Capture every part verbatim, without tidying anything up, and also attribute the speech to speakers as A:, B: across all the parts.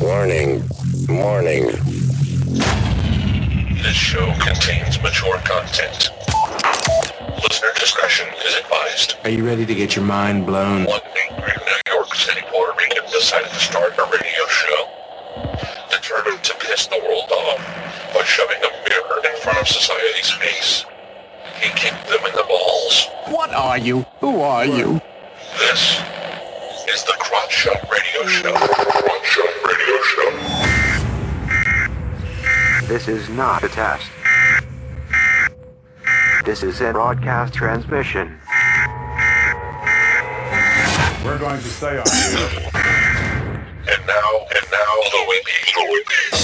A: Warning. Warning. This show contains mature content. Listener discretion is advised.
B: Are you ready to get your mind blown?
A: One angry New York City Puerto Rican decided to start a radio show, determined to piss the world off by shoving a mirror in front of society's face. He kicked them in the balls.
B: What are you? Who are you?
A: This is the Crotch Shot Radio Show. Crotch Shot Radio Show.
C: This is not a test. This is a broadcast transmission.
D: We're going to stay on here.
A: And now, and now, Louie B. Louie B.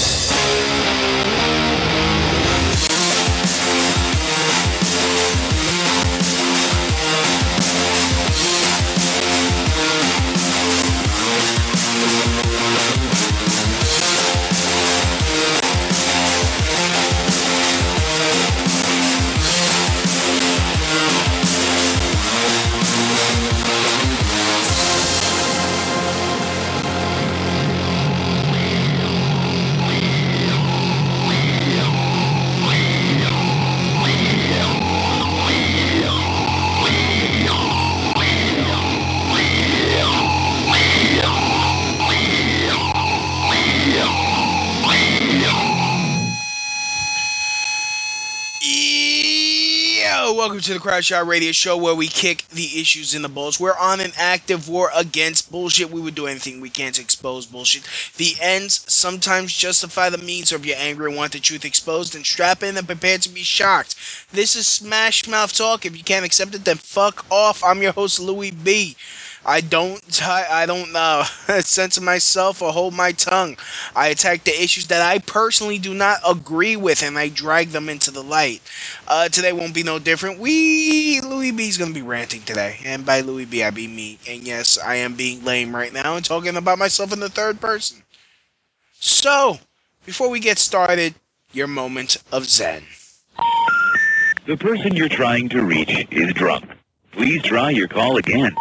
E: Yo, welcome to the Crowd Shot Radio Show, where we kick the issues in the balls. We're on an active war against bullshit. We would do anything we can to expose bullshit. The ends sometimes justify the means, or if you're angry and want the truth exposed, then strap in and prepare to be shocked. This is Smash Mouth Talk. If you can't accept it, then fuck off. I'm your host, Louie B. I don't, I, I don't uh, censor myself or hold my tongue. I attack the issues that I personally do not agree with, and I drag them into the light. Uh, today won't be no different. We, Louis B is going to be ranting today. And by Louis B, I mean me. And yes, I am being lame right now and talking about myself in the third person. So, before we get started, your moment of zen.
F: The person you're trying to reach is drunk. Please try your call again.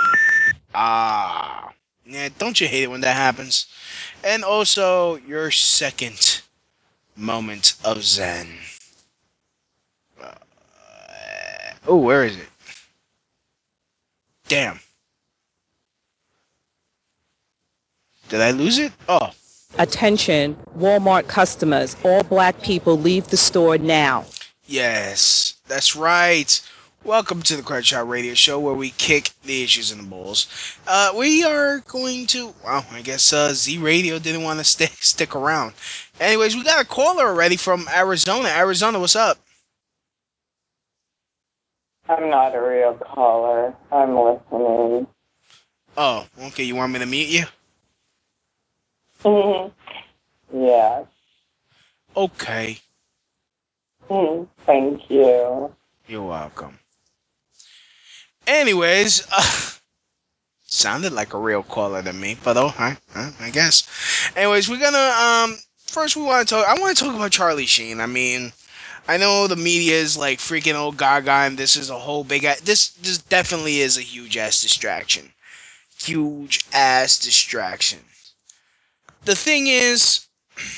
E: Ah. Yeah, don't you hate it when that happens? And also, your second moment of zen. Uh, oh, where is it? Damn. Did I lose it? Oh.
G: Attention, Walmart customers. All black people leave the store now.
E: Yes, that's right. Welcome to the Crowd Shot Radio Show, where we kick the issues in the balls. Uh, we are going to... Well, I guess uh, Z Radio didn't want to stay stick around. Anyways, we got a caller already from Arizona. Arizona, what's up?
H: I'm not a real caller. I'm listening.
E: Oh, okay. You want me to mute you?
H: Mm-hmm. Yes.
E: Okay.
H: Mm, thank you.
E: You're welcome. Anyways, uh, sounded like a real caller to me, but oh, I, I guess. Anyways, we're gonna um first we want to talk. I want to talk about Charlie Sheen. I mean, I know the media is like freaking old Gaga, and this is a whole big. This this definitely is a huge ass distraction. Huge ass distraction. The thing is,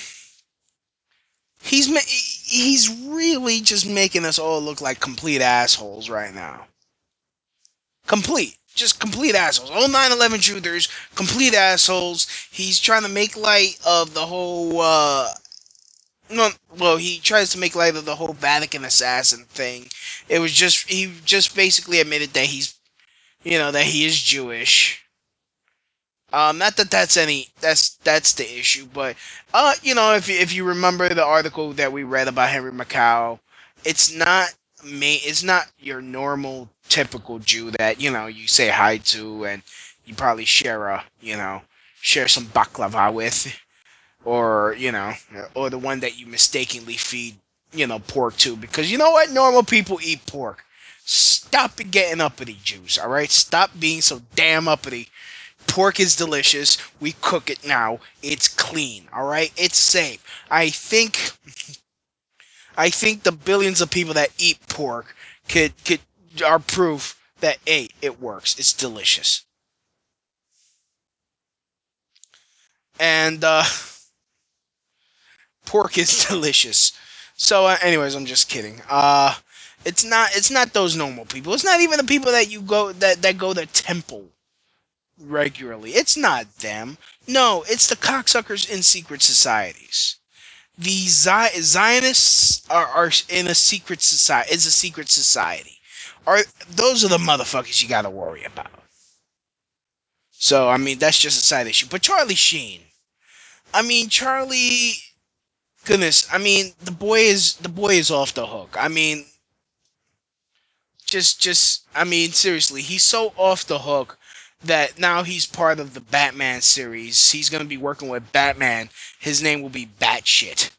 E: he's ma- he's really just making us all look like complete assholes right now. Complete. Just complete assholes. All nine eleven shooters, complete assholes. He's trying to make light of the whole, uh... No, well, he tries to make light of the whole Vatican assassin thing. It was just... He just basically admitted that he's... You know, that he is Jewish. Um, not that that's any... That's that's the issue, but... Uh, you know, if, if you remember the article that we read about Henry Macau, it's not... Ma- it's not your normal typical Jew that, you know, you say hi to and you probably share a, you know, share some baklava with, or, you know, or the one that you mistakenly feed, you know, pork to, because you know what? Normal people eat pork. Stop getting uppity, Jews, alright? Stop being so damn uppity. Pork is delicious. We cook it now. It's clean, alright? It's safe. I think I think the billions of people that eat pork could could are proof that hey, it works. It's delicious. and uh, pork is delicious. So, uh, anyways, I'm just kidding. Uh, it's not. It's not those normal people. It's not even the people that you go that that go to temple regularly. It's not them. No, it's the cocksuckers in secret societies. The Zi- Zionists are, are in a secret society. It's a secret society. Are those are the motherfuckers you gotta worry about. So I mean, that's just a side issue. But Charlie Sheen, I mean, Charlie, goodness, I mean, the boy is the boy is off the hook. I mean, just just I mean, seriously, he's so off the hook that now he's part of the Batman series. He's gonna be working with Batman. His name will be Batshit.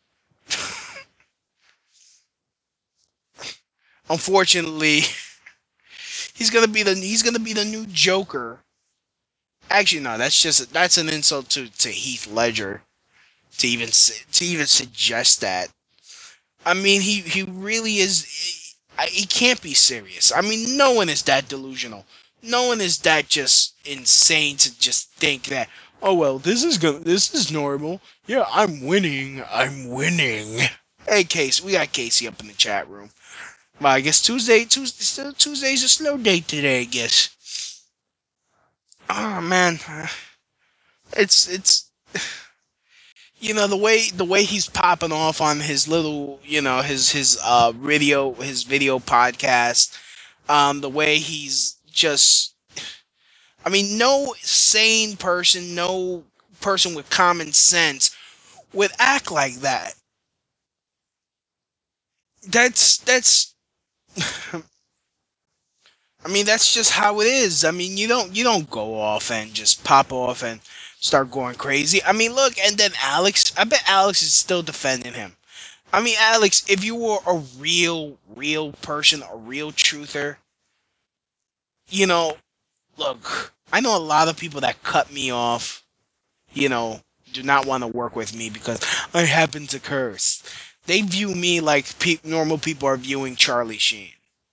E: Unfortunately, he's gonna be the he's gonna be the new Joker. Actually, no, that's just that's an insult to, to Heath Ledger to even to even suggest that. I mean, he he really is. He can't be serious. I mean, no one is that delusional. No one is that just insane to just think that. Oh well, this is gonna. This is normal. Yeah, I'm winning. I'm winning. Hey, Casey, we got Casey up in the chat room. Well, I guess Tuesday, Tuesday, still Tuesday's a slow day today. I guess. Oh man, it's it's you know the way the way he's popping off on his little you know his his uh video his video podcast, um the way he's just, I mean, no sane person, no person with common sense would act like that. That's that's I mean, that's just how it is. I mean, you don't you don't go off and just pop off and start going crazy. I mean, look, and then Alex, I bet Alex is still defending him. I mean, Alex, if you were a real, real person, a real truther, you know, look, I know a lot of people that cut me off, you know, do not want to work with me because I happen to curse. They view me like pe- normal people are viewing Charlie Sheen.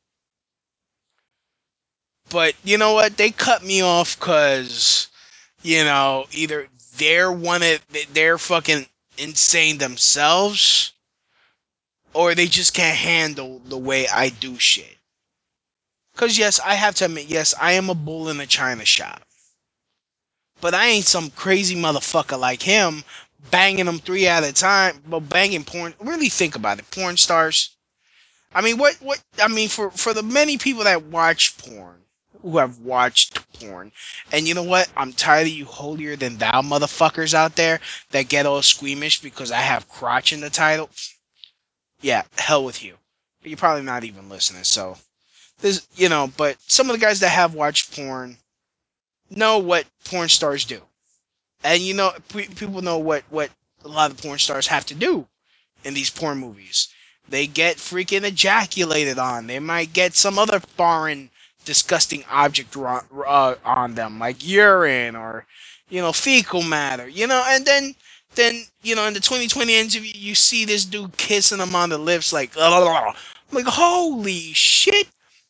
E: But you know what? They cut me off because, you know, either they're one of, they're fucking insane themselves, or they just can't handle the way I do shit. Cause yes, I have to admit, yes, I am a bull in a china shop. But I ain't some crazy motherfucker like him, banging them three at a time, but banging porn. Really think about it, porn stars. I mean, what, what? I mean, for for the many people that watch porn, who have watched porn, and you know what? I'm tired of you holier than thou motherfuckers out there that get all squeamish because I have crotch in the title. Yeah, hell with you. But you're probably not even listening, so there's, you know. But some of the guys that have watched porn know what porn stars do. And you know, pe- people know what what a lot of porn stars have to do in these porn movies. They get freaking ejaculated on. They might get some other foreign, disgusting object ro- uh, on them, like urine or, you know, fecal matter. You know, and then then you know, in the twenty twenty interview, you see this dude kissing them on the lips, like, I'm like, holy shit!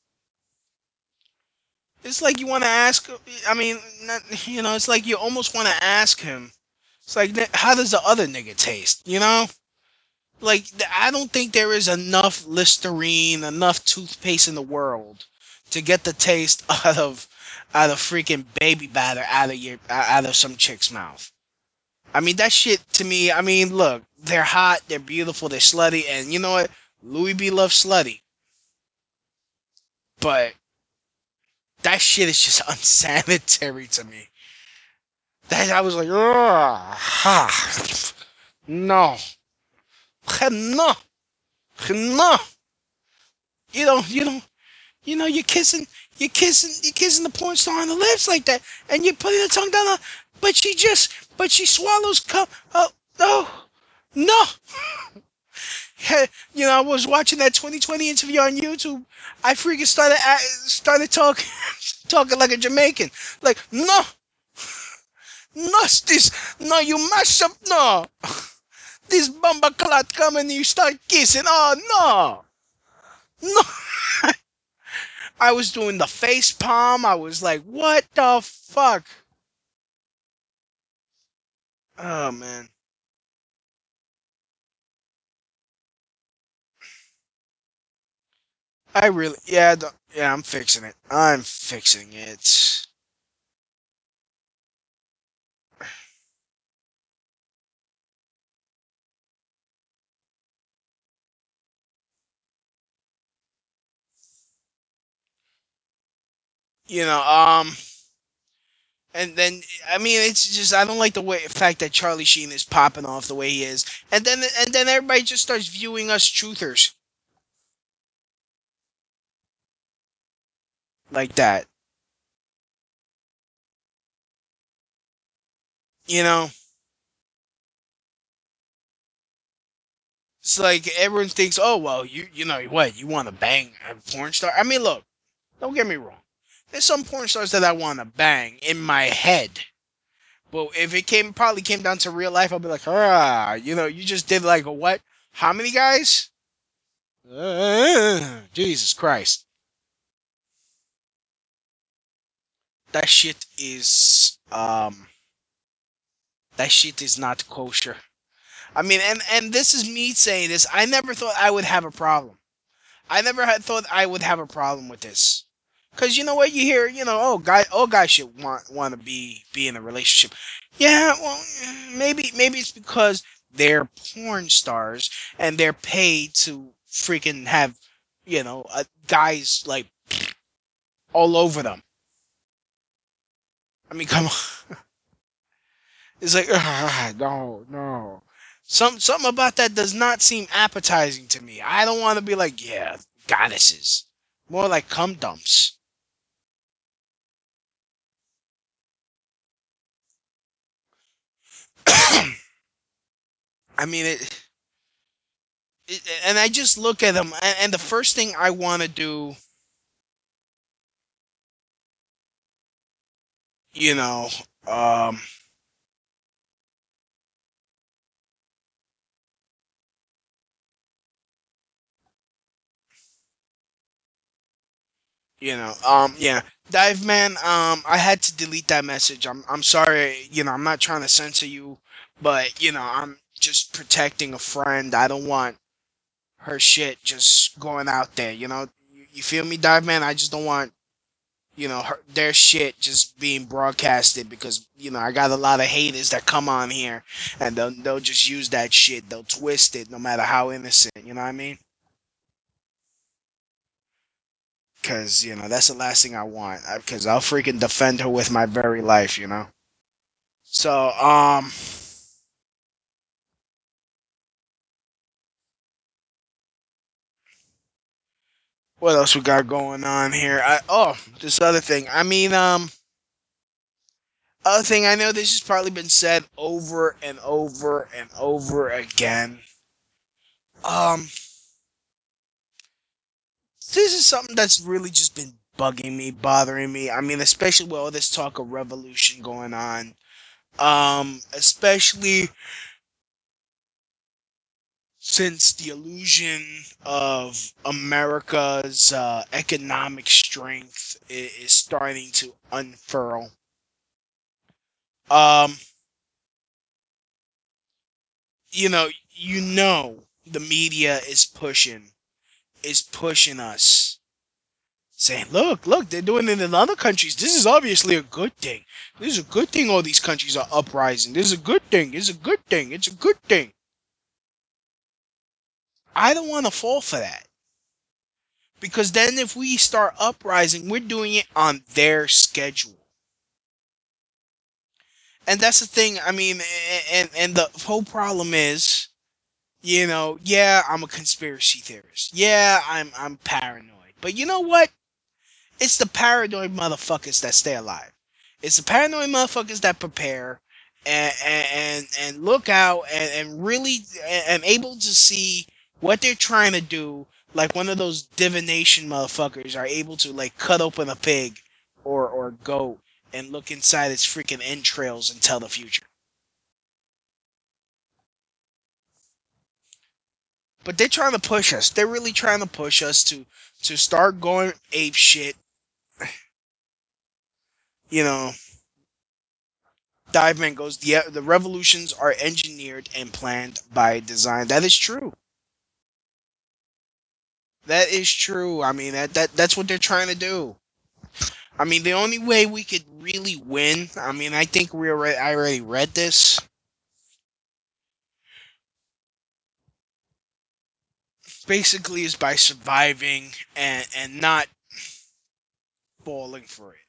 E: It's like you want to ask. I mean, not, you know, it's like you almost want to ask him. It's like, how does the other nigga taste? You know, like I don't think there is enough Listerine, enough toothpaste in the world to get the taste out of out of freaking baby batter out of your out of some chick's mouth. I mean, that shit to me. I mean, look, they're hot, they're beautiful, they're slutty, and you know what? Louis B loves slutty, but that shit is just unsanitary to me. That I was like, ah, no, no, no. You know, you know, you know, you're kissing, you're kissing, you're kissing the porn star on the lips like that, and you're putting the tongue down. On, but she just, but she swallows cum. Oh no, no. You know, I was watching that twenty twenty interview on YouTube. I freaking started started talking, talking like a Jamaican. Like, no, no, this, no, you mash up, no. This bumper clot come and you start kissing. Oh no, no. I was doing the face palm. I was like, what the fuck? Oh man. I really, yeah, the- yeah. I'm fixing it. I'm fixing it. You know, um, and then I mean, it's just I don't like the way fact that Charlie Sheen is popping off the way he is, and then and then everybody just starts viewing us truthers like that. You know, it's like everyone thinks, oh well, you you know what, you want to bang a porn star? I mean, look, don't get me wrong. There's some porn stars that I want to bang in my head. But if it came probably came down to real life, I'll be like, ah, you know, you just did like a what? How many guys? Uh, Jesus Christ. That shit is um that shit is not kosher. I mean, and and this is me saying this. I never thought I would have a problem. I never had thought I would have a problem with this. Cause you know what you hear, you know, oh guy, all guys should want want to be be in a relationship. Yeah, well, maybe maybe it's because they're porn stars and they're paid to freaking have, you know, uh, guys like all over them. I mean, come on, it's like ah, no, no. Some something about that does not seem appetizing to me. I don't want to be like, yeah, goddesses. More like cum dumps. I mean it, it, and I just look at them, and, and the first thing I want to do, you know, um, you know, um, yeah, Dive Man. Um, I had to delete that message. I'm, I'm sorry. You know, I'm not trying to censor you, but you know, I'm just protecting a friend. I don't want her shit just going out there. You know, you, you feel me, Dive Man? I just don't want you know her, their shit just being broadcasted because you know I got a lot of haters that come on here and they'll they'll just use that shit. They'll twist it no matter how innocent. You know what I mean? Because you know that's the last thing I want. Because I'll freaking defend her with my very life. You know. So um, what else we got going on here? I oh this other thing. I mean um. Other thing I know this has probably been said over and over and over again. Um, this is something that's really just been bugging me, bothering me. I mean, especially with all this talk of revolution going on. Um, especially since the illusion of America's uh, economic strength is, is starting to unfurl. Um, you know, you know, the media is pushing, is pushing us saying, look, look, they're doing it in other countries. This is obviously a good thing. This is a good thing all these countries are uprising. This is a good thing. It's a good thing. It's a good thing. I don't want to fall for that. Because then if we start uprising, we're doing it on their schedule. And that's the thing. I mean, and, and the whole problem is, you know, yeah, I'm a conspiracy theorist. Yeah, I'm I'm paranoid. But you know what? It's the paranoid motherfuckers that stay alive. It's the paranoid motherfuckers that prepare and and and look out and, and really and able to see what they're trying to do. Like one of those divination motherfuckers are able to like cut open a pig or or goat and look inside its freaking entrails and tell the future. But they're trying to push us. They're really trying to push us to to start going ape shit. You know, Diveman goes, the the revolutions are engineered and planned by design. That is true. That is true. I mean that, that that's what they're trying to do. I mean the only way we could really win. I mean I think we already I already read this. Basically, is by surviving and and not falling for it.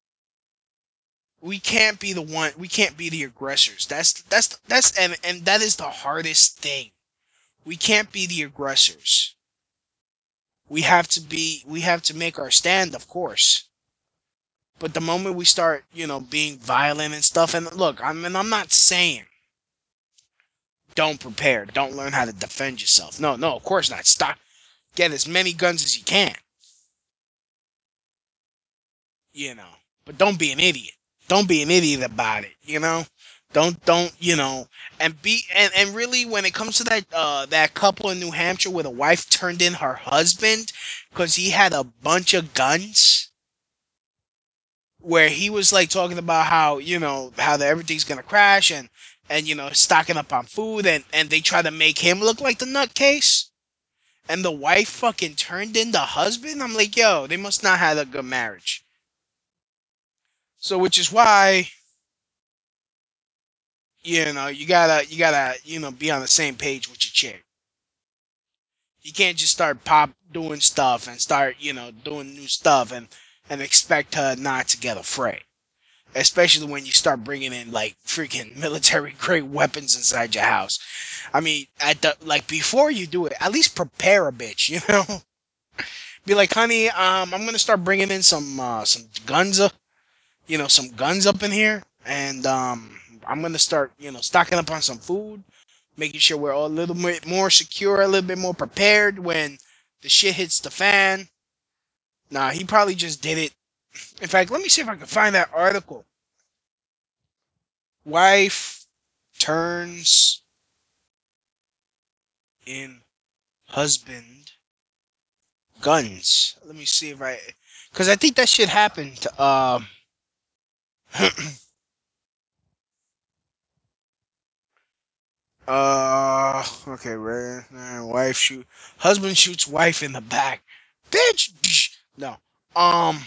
E: We can't be the one. We can't be the aggressors. That's that's that's and and that is the hardest thing. We can't be the aggressors. We have to be. We have to make our stand, of course. But the moment we start, you know, being violent and stuff, and look, I mean, I'm not saying don't prepare, don't learn how to defend yourself. No, no, of course not. Stop. Get as many guns as you can. You know, but don't be an idiot. Don't be an idiot about it. You know, don't don't you know, and be and and really when it comes to that uh that couple in New Hampshire where the wife turned in her husband because he had a bunch of guns. Where he was like talking about how you know how the, everything's gonna crash and and you know stocking up on food and and they try to make him look like the nutcase and the wife fucking turned in the husband. I'm like, yo, they must not have a good marriage. So which is why you know you gotta you gotta you know be on the same page with your chick. You can't just start pop doing stuff and start you know doing new stuff and and expect her not to get afraid. Especially when you start bringing in like freaking military grade weapons inside your house. I mean, at the like before you do it, at least prepare a bitch. You know, be like, honey, um, I'm gonna start bringing in some uh, some guns, uh, you know, some guns up in here, and um, I'm gonna start you know stocking up on some food, making sure we're all a little bit more secure, a little bit more prepared when the shit hits the fan. Nah, he probably just did it. In fact, let me see if I can find that article. Wife turns in husband guns. Let me see if I, because I think that shit happened. Um, uh, okay, right. uh, Wife shoot, husband shoots wife in the back. Bitch. No. Um,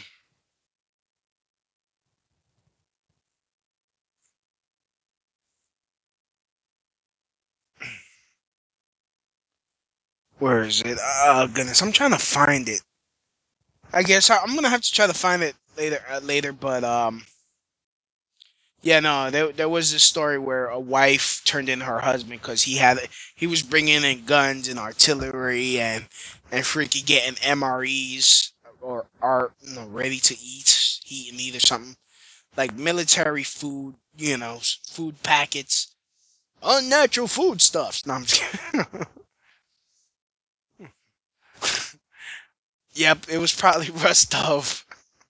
E: where is it? Oh goodness, I'm trying to find it. I guess I, I'm gonna have to try to find it later. Uh, later, but um. Yeah, no, there there was this story where a wife turned in her husband because he had he was bringing in guns and artillery and and freaky getting M R Es or are you know ready to eat, eat and eat or something like military food, you know, s- food packets, unnatural food stuffs. No, I'm just kidding. Yep, it was probably Rostov.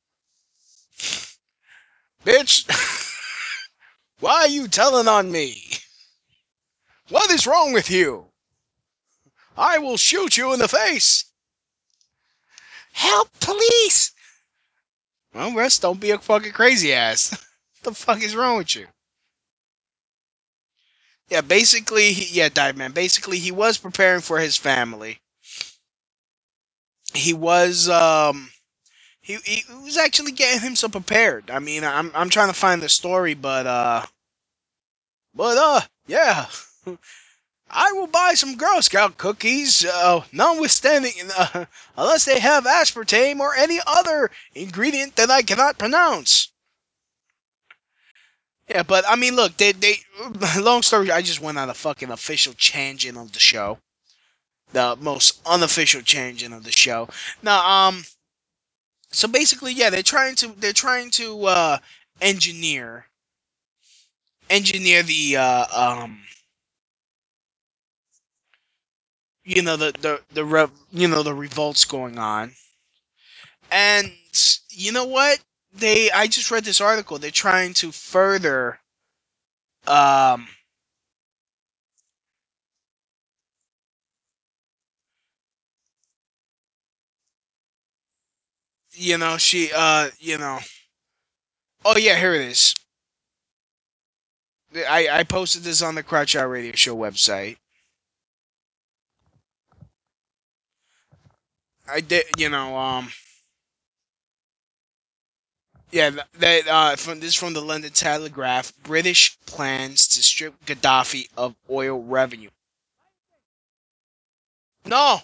E: Bitch, why are you telling on me? What is wrong with you? I will shoot you in the face. Help, police! Well, Russ, don't be a fucking crazy ass. What the fuck is wrong with you? Yeah, basically, he, yeah, Dive Man. Basically, he was preparing for his family. He was, um, he, he was actually getting himself prepared. I mean, I'm, I'm trying to find the story, but, uh, but, uh, yeah. I will buy some Girl Scout cookies, uh, notwithstanding, uh, unless they have aspartame or any other ingredient that I cannot pronounce. Yeah, but I mean, look, they they. Long story, I just went on a fucking official tangent of the show, the most unofficial tangent of the show. Now, um, so basically, yeah, they're trying to they're trying to uh engineer engineer the uh um you know the the the rev, you know the revolts going on, and you know what they I just read this article. They're trying to further um you know she uh you know oh yeah, here it is. I, I posted this on the Crouch Out Radio Show website. I did, you know, um, yeah, th- that uh, from this from the London Telegraph. British plans to strip Gaddafi of oil revenue. No,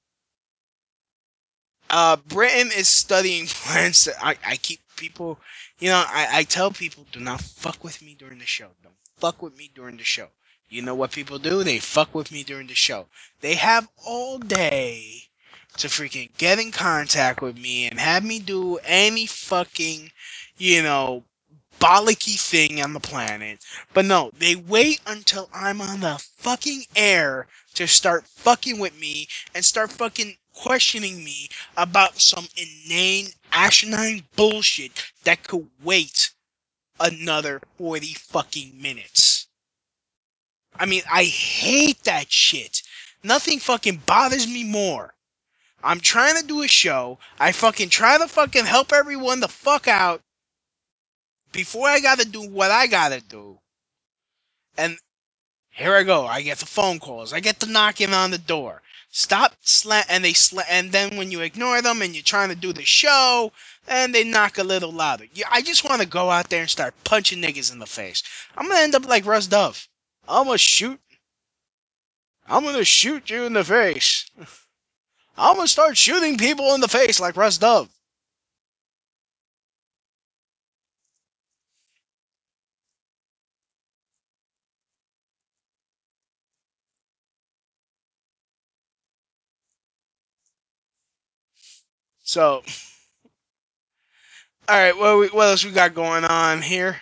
E: uh, Britain is studying plans. To, I I keep people, you know, I I tell people do not fuck with me during the show. Don't fuck with me during the show. You know what people do? They fuck with me during the show. They have all day to freaking get in contact with me and have me do any fucking, you know, bollocky thing on the planet. But no, they wait until I'm on the fucking air to start fucking with me and start fucking questioning me about some inane, asinine bullshit that could wait another forty fucking minutes. I mean, I hate that shit. Nothing fucking bothers me more. I'm trying to do a show. I fucking try to fucking help everyone the fuck out before I gotta do what I gotta do. And here I go. I get the phone calls. I get the knocking on the door. Stop sla- and they sla- and then when you ignore them and you're trying to do the show, and they knock a little louder. Yeah, I just want to go out there and start punching niggas in the face. I'm gonna end up like Russ Dove. I'm gonna shoot. I'm gonna shoot you in the face. I'm gonna start shooting people in the face like Russ Dove. So, all right, what we, what else we got going on here?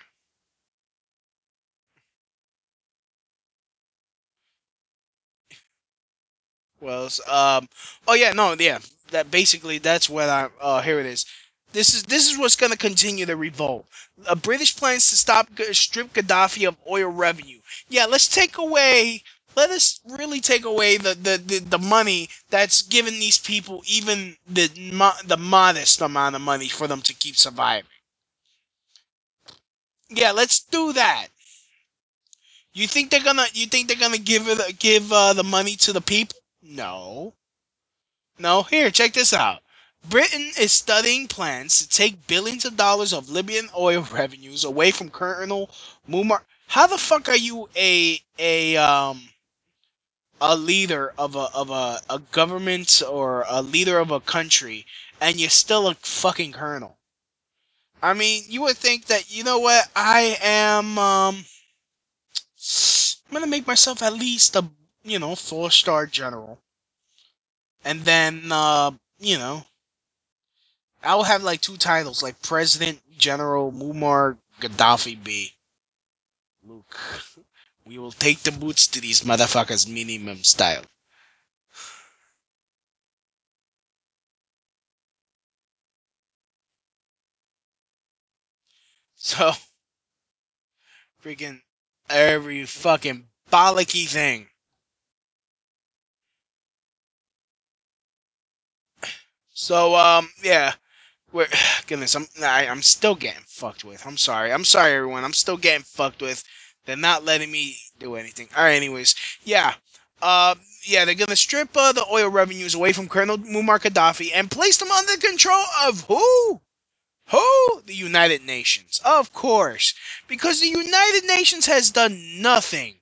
E: Well, um, oh yeah, no, yeah, that basically that's what I. Uh, here it is. This is this is what's going to continue the revolt. A British plans to stop strip Gaddafi of oil revenue. Yeah, let's take away. Let us really take away the, the, the, the money that's given these people even the mo- the modest amount of money for them to keep surviving. Yeah, let's do that. You think they're gonna you think they're gonna give it give uh, the money to the people? No. No, here, check this out. Britain is studying plans to take billions of dollars of Libyan oil revenues away from Colonel Muammar. How the fuck are you a a um a leader of a of a, a government or a leader of a country and you're still a fucking colonel? I mean, you would think that you know what? I am um I'm gonna make myself at least a you know four star general, and then uh you know I'll have like two titles, like President General Muammar Gaddafi B. Luke, we will take the boots to these motherfuckers minimum style. So, freaking every fucking bollocky thing. So, um, yeah. We're, goodness, I'm I, I'm still getting fucked with. I'm sorry. I'm sorry, everyone. I'm still getting fucked with. They're not letting me do anything. All right. Anyways, yeah. Uh, yeah, they're gonna strip uh, the oil revenues away from Colonel Muammar Gaddafi and place them under control of who? Who? The United Nations. Of course, because the United Nations has done nothing,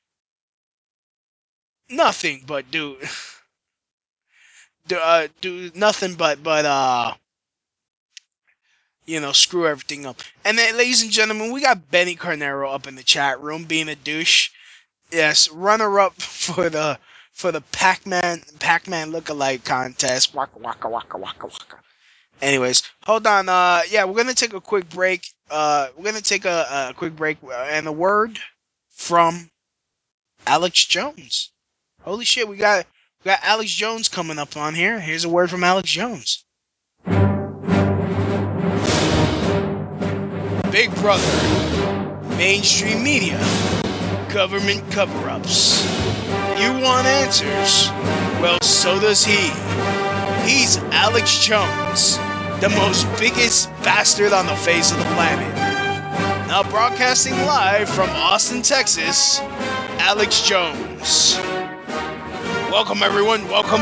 E: nothing but do, do, uh, do nothing but but uh you know, screw everything up. And then, ladies and gentlemen, we got Benny Carnero up in the chat room being a douche. Yes, runner up for the for the Pac-Man Pac-Man lookalike contest. Waka waka waka waka waka. Anyways, hold on. Uh, yeah, we're gonna take a quick break. Uh, we're gonna take a, a quick break and a word from Alex Jones. Holy shit, we got we got Alex Jones coming up on here. Here's a word from Alex Jones. Big Brother, mainstream media, government cover-ups. You want answers? Well, so does he. He's Alex Jones, the most biggest bastard on the face of the planet. Now broadcasting live from Austin, Texas, Alex Jones. Welcome, everyone. Welcome.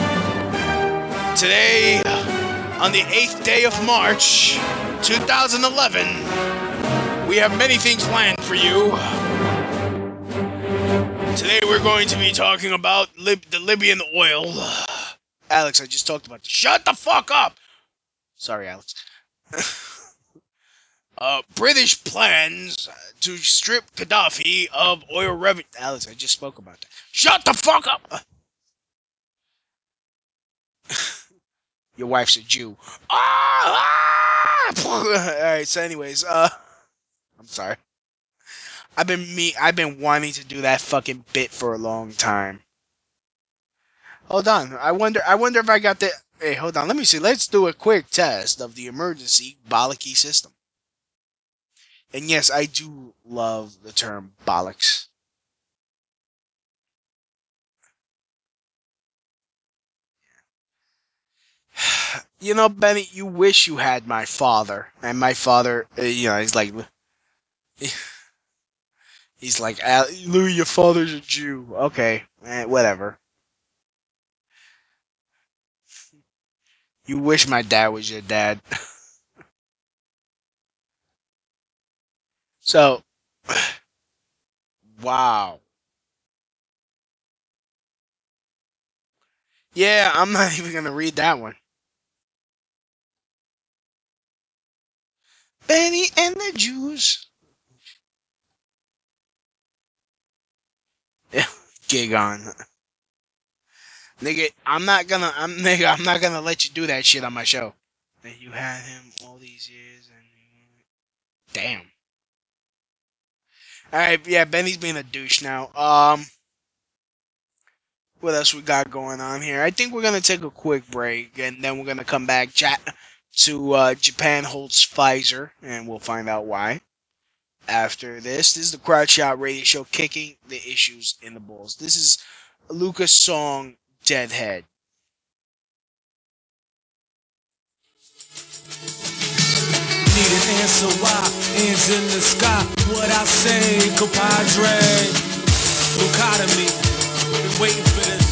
E: Today, on the eighth day of March, two thousand eleven, we have many things planned for you. Today, we're going to be talking about Lib- the Libyan oil. Alex, I just talked about this. Shut the fuck up! Sorry, Alex. uh, British plans to strip Gaddafi of oil revenue. Alex, I just spoke about that. Shut the fuck up! Your wife's a Jew. Ah! ah! Alright, so anyways, uh... I'm sorry. I've been me. I've been wanting to do that fucking bit for a long time. Hold on. I wonder. I wonder if I got the. Hey, hold on. Let me see. Let's do a quick test of the emergency bollocky system. And yes, I do love the term bollocks. You know, Benny, you wish you had my father, and my father, uh, you know, he's like, he's like, Louis, your father's a Jew. Okay, eh, whatever. You wish my dad was your dad. So, wow. Yeah, I'm not even gonna read that one. Benny and the Jews. Gig on. Nigga, I'm not gonna I'm nigga, I'm not gonna let you do that shit on my show. That you had him all these years and damn. Alright, yeah, Benny's being a douche now. Um what else we got going on here? I think we're gonna take a quick break and then we're gonna come back chat to uh, Japan holds Pfizer and we'll find out why. After this, this is the Crowd Shot Radio Show, kicking the issues in the balls. This is Lucas' song Deadhead.
I: Need an answer why, hands in the sky. What I say, compadre. Lobotomy, been waiting for this.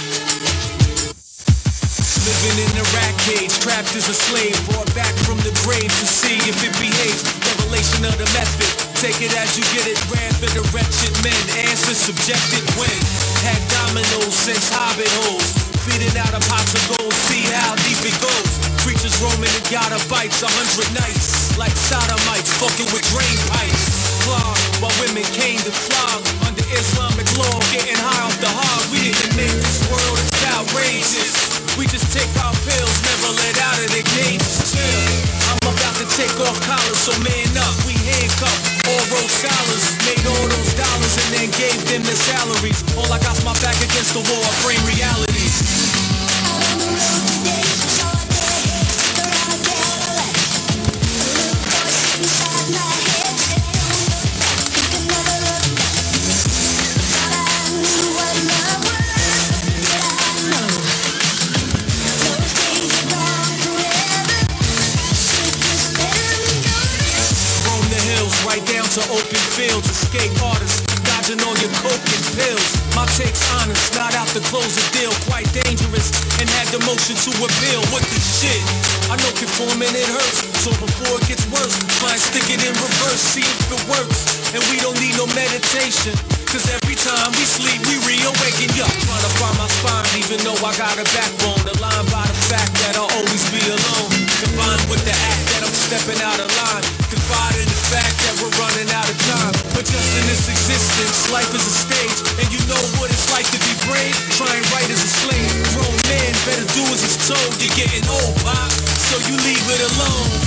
I: Living in a rat cage, trapped as a slave, brought back from the grave to see if it behaves. Revelation of the method, take it as you get it. Ran for the wretched men, answer subjected when. Had dominoes since hobbit holes, feeding out of pots of gold, see how deep it goes. Creatures roaming and gotta bites, a hundred nights, like sodomites, fucking with drain pipes. Clogged while women came to flog under Islamic law, getting high off the hog. We didn't make this world, it's outrageous. We just take our pills, never let out of the cages. Chill. I'm about to take off collars, so man up. We handcuffed all road scholars, made all those dollars and then gave them the salaries. All I got's my back against the wall, I frame realities. Right down to open fields, escape artists, dodging all your coke and pills. My take's honest, not out to close a deal, quite dangerous, and had the motion to appeal. What the shit? I know conforming it hurts, so before it gets worse, try and stick it in reverse, see if it works. And we don't need no meditation, cause every time we sleep, we reawaken. Yo, trying to find my spine, even though I got a backbone, aligned by the fact that I'll always be alone. Combined with the act that I'm stepping out of line, confide in the fact that we're running out of time. But just in this existence, life is a stage, and you know what it's like to be brave, trying right as a slave. Grown man better do as he's told. You're getting old, pop, so you leave it alone.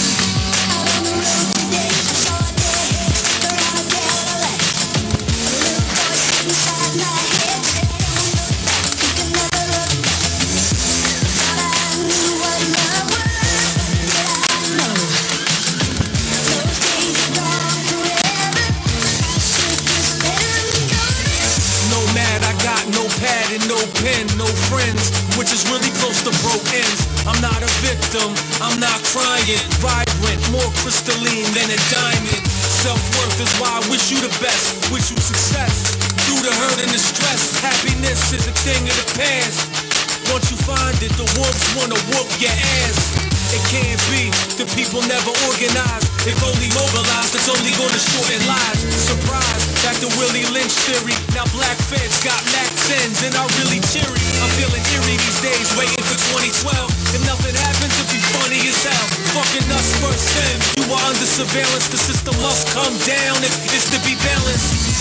I: No pen, no friends, which is really close to broke ends. I'm not a victim, I'm not crying. Vibrant, more crystalline than a diamond. Self-worth is why I wish you the best. Wish you success. Through the hurt and the stress, happiness is a thing of the past. Once you find it, the wolves wanna whoop your ass. It can't be, the people never organize. If only mobilized, it's only gonna shorten lives. Surprise, back to Willie Lynch theory. Now black feds got Mac tens and I'm really cheery. I'm feeling eerie these days, waiting for twenty twelve. If nothing happens, it'll be funny as hell. Fucking us first sin. You are under surveillance, the system must come down if it's to be balanced.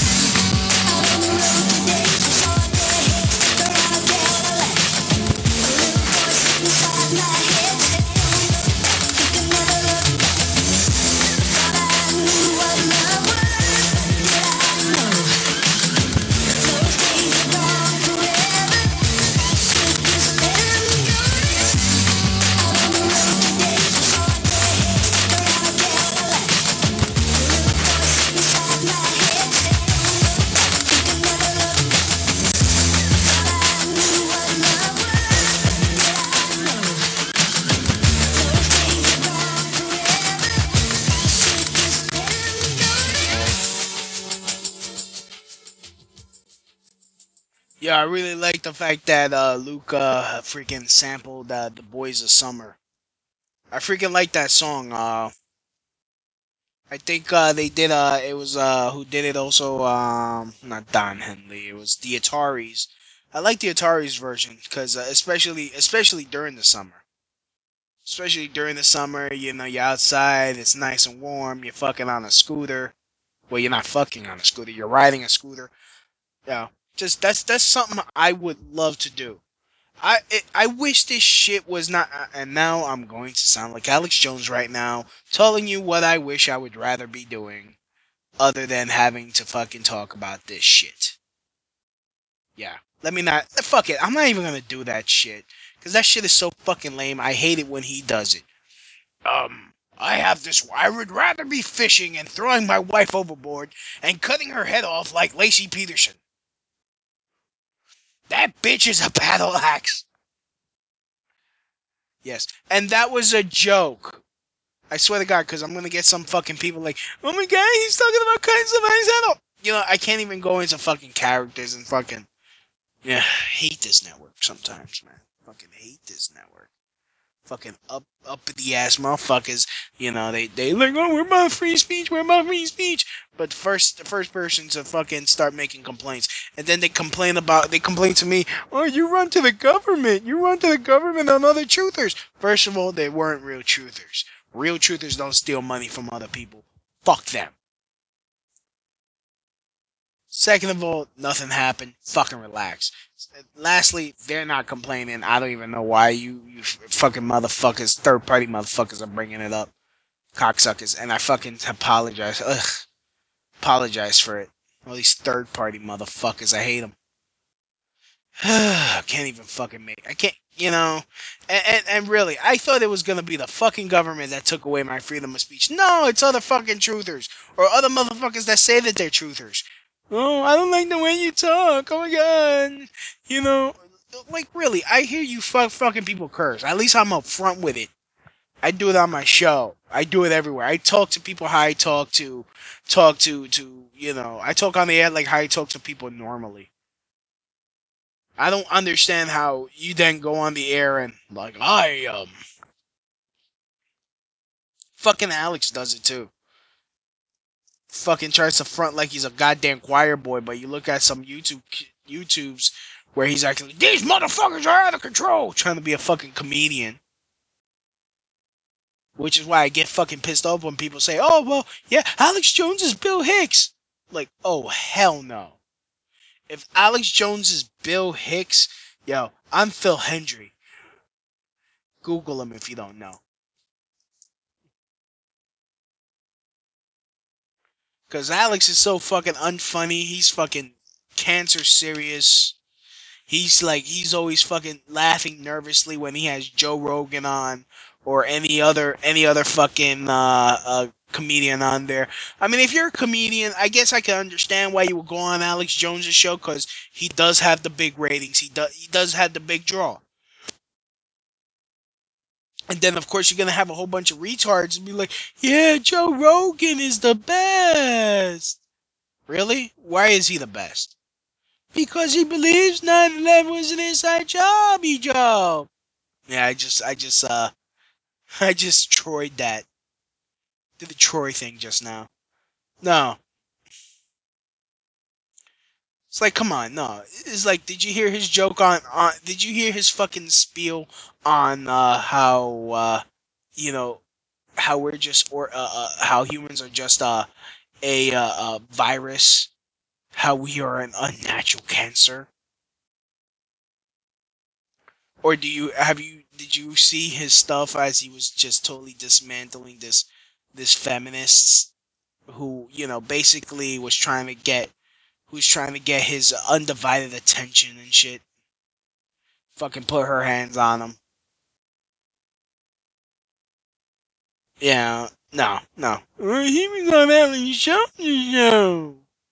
E: Yeah, I really like the fact that uh, Luca freaking sampled uh, "The Boys of Summer." I freaking like that song. Uh, I think uh, they did. Uh, it was uh, who did it also. Um, not Don Henley. It was the Ataris. I like the Ataris version because uh, especially especially during the summer. Especially during the summer, you know, you're outside. It's nice and warm. You're fucking on a scooter. Well, you're not fucking on a scooter. You're riding a scooter. Yeah, just that's that's something I would love to do. I it, I wish this shit was not. uh, And now I'm going to sound like Alex Jones right now, telling you what I wish I would rather be doing, other than having to fucking talk about this shit. Yeah, let me not. Fuck it. I'm not even gonna do that shit because that shit is so fucking lame. I hate it when he does it. Um, I have this. I would rather be fishing and throwing my wife overboard and cutting her head off like Lacey Peterson. That bitch is a battle axe. Yes, and that was a joke. I swear to God, because I'm gonna get some fucking people like, oh my God, he's talking about cutting somebody's head off. You know, I can't even go into fucking characters and fucking yeah, hate this network sometimes, man. Fucking hate this network. Fucking up uppity ass motherfuckers. You know, they they like, oh, we're about free speech, we're about free speech. But first, the first person to fucking start making complaints, and then they complain about, they complain to me, oh, you run to the government, you run to the government on other truthers. First of all, they weren't real truthers. Real truthers don't steal money from other people. Fuck them. Second of all, nothing happened. Fucking relax. Lastly, they're not complaining. I don't even know why you, you fucking motherfuckers, third party motherfuckers are bringing it up. Cocksuckers. And I fucking apologize. Ugh. Apologize for it. All these third party motherfuckers. I hate them. I can't even fucking make. I can't, you know. And, and and really, I thought it was gonna be the fucking government that took away my freedom of speech. No, it's other fucking truthers or other motherfuckers that say that they're truthers. Oh, I don't like the way you talk. Oh my god, you know, like really, I hear you fuck fucking people curse. At least I'm upfront with it. I do it on my show. I do it everywhere. I talk to people how I talk to, talk to to you know. I talk on the air like how I talk to people normally. I don't understand how you then go on the air and like I um fucking Alex does it too. Fucking tries to front like he's a goddamn choir boy, but you look at some YouTube YouTubes where he's actually these motherfuckers are out of control, trying to be a fucking comedian. Which is why I get fucking pissed off when people say, "Oh well, yeah, Alex Jones is Bill Hicks." Like, oh hell no. If Alex Jones is Bill Hicks, yo, I'm Phil Hendry. Google him if you don't know. Cause Alex is so fucking unfunny. He's fucking cancer serious. He's like he's always fucking laughing nervously when he has Joe Rogan on or any other any other fucking uh, uh comedian on there. I mean, if you're a comedian, I guess I can understand why you would go on Alex Jones's show because he does have the big ratings. He does he does have the big draw. And then, of course, you're going to have a whole bunch of retards and be like, yeah, Joe Rogan is the best. Really? Why is he the best? Because he believes nine eleven was an inside job, he job. Yeah, I just, I just, uh, I just Troyed that. Did the Troy thing just now. No. It's like, come on, no. It's like, did you hear his joke on, on did you hear his fucking spiel on, uh, how, uh, you know, how we're just, or, uh, uh how humans are just, uh, a, uh, uh, virus? How we are an unnatural cancer? Or do you have you did you see his stuff as he was just totally dismantling this this feminists who, you know, basically was trying to get who's trying to get his undivided attention and shit. Fucking put her hands on him. Yeah, no, no. Well, he was on Ellen Shelton's show.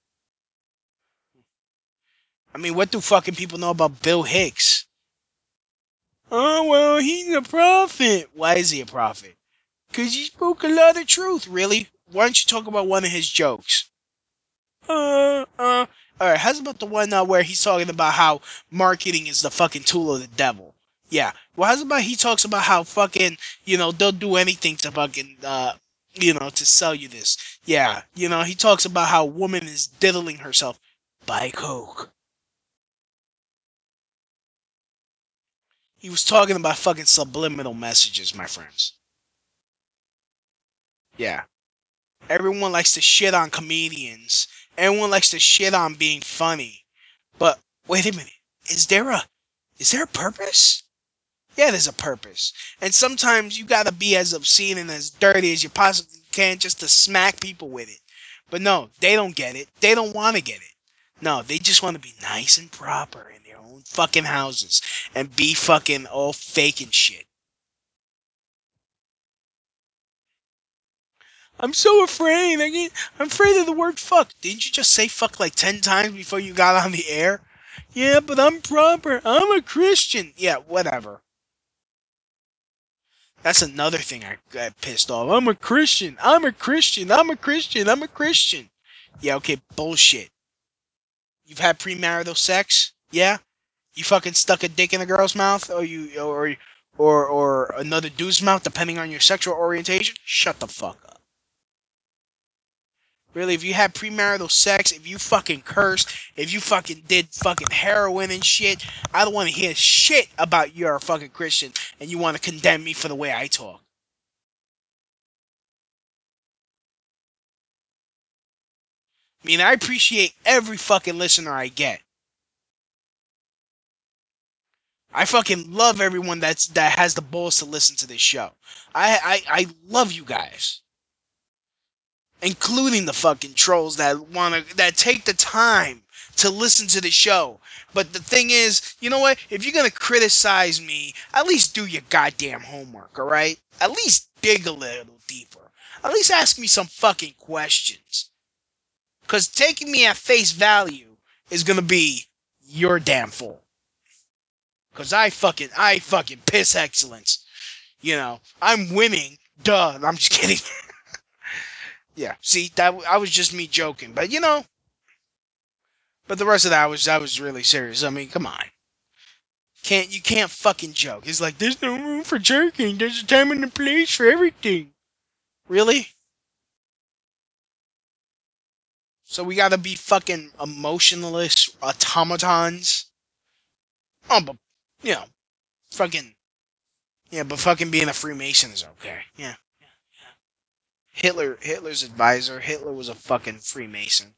E: I mean, what do fucking people know about Bill Hicks? Oh, well, he's a prophet. Why is he a prophet? Because he spoke a lot of truth, really. Why don't you talk about one of his jokes? Uh, uh. Alright, how's about the one uh, where he's talking about how marketing is the fucking tool of the devil? Yeah. Well, how's about he talks about how fucking, you know, they'll do anything to fucking, uh, you know, to sell you this. Yeah. You know, he talks about how a woman is diddling herself. Buy coke. He was talking about fucking subliminal messages, my friends. Yeah. Everyone likes to shit on comedians. Everyone likes to shit on being funny. But wait a minute. Is there a is there a purpose? Yeah, there's a purpose. And sometimes you gotta be as obscene and as dirty as you possibly can just to smack people with it. But no, they don't get it. They don't want to get it. No, they just want to be nice and proper in their own fucking houses and be fucking all fake and shit. I'm so afraid. I get, I'm afraid of the word fuck. Didn't you just say fuck like ten times before you got on the air? Yeah, but I'm proper. I'm a Christian. Yeah, whatever. That's another thing I got pissed off. I'm a Christian. I'm a Christian. I'm a Christian. I'm a Christian. Yeah, okay, bullshit. You've had premarital sex? Yeah? You fucking stuck a dick in a girl's mouth or you or or or another dude's mouth depending on your sexual orientation? Shut the fuck up. Really, if you had premarital sex, if you fucking cursed, if you fucking did fucking heroin and shit, I don't want to hear shit about you're a fucking Christian and you want to condemn me for the way I talk. I mean, I appreciate every fucking listener I get. I fucking love everyone that's that has the balls to listen to this show. I I, I love you guys. Including the fucking trolls that wanna that take the time to listen to the show. But the thing is, you know what? If you're gonna criticize me, at least do your goddamn homework, alright? At least dig a little deeper. At least ask me some fucking questions. Cause taking me at face value is gonna be your damn fault. Cause I fucking I fucking piss excellence. You know, I'm winning. Duh. I'm just kidding. Yeah. See, that I was just me joking, but you know, but the rest of that was I was really serious. I mean, come on. Can't you can't fucking joke. It's like there's no room for joking. There's a time and a place for everything. Really? So we gotta be fucking emotionless automatons? Oh, but you know, fucking yeah, but fucking being a Freemason is okay. Yeah. Hitler Hitler's advisor. Hitler was a fucking Freemason.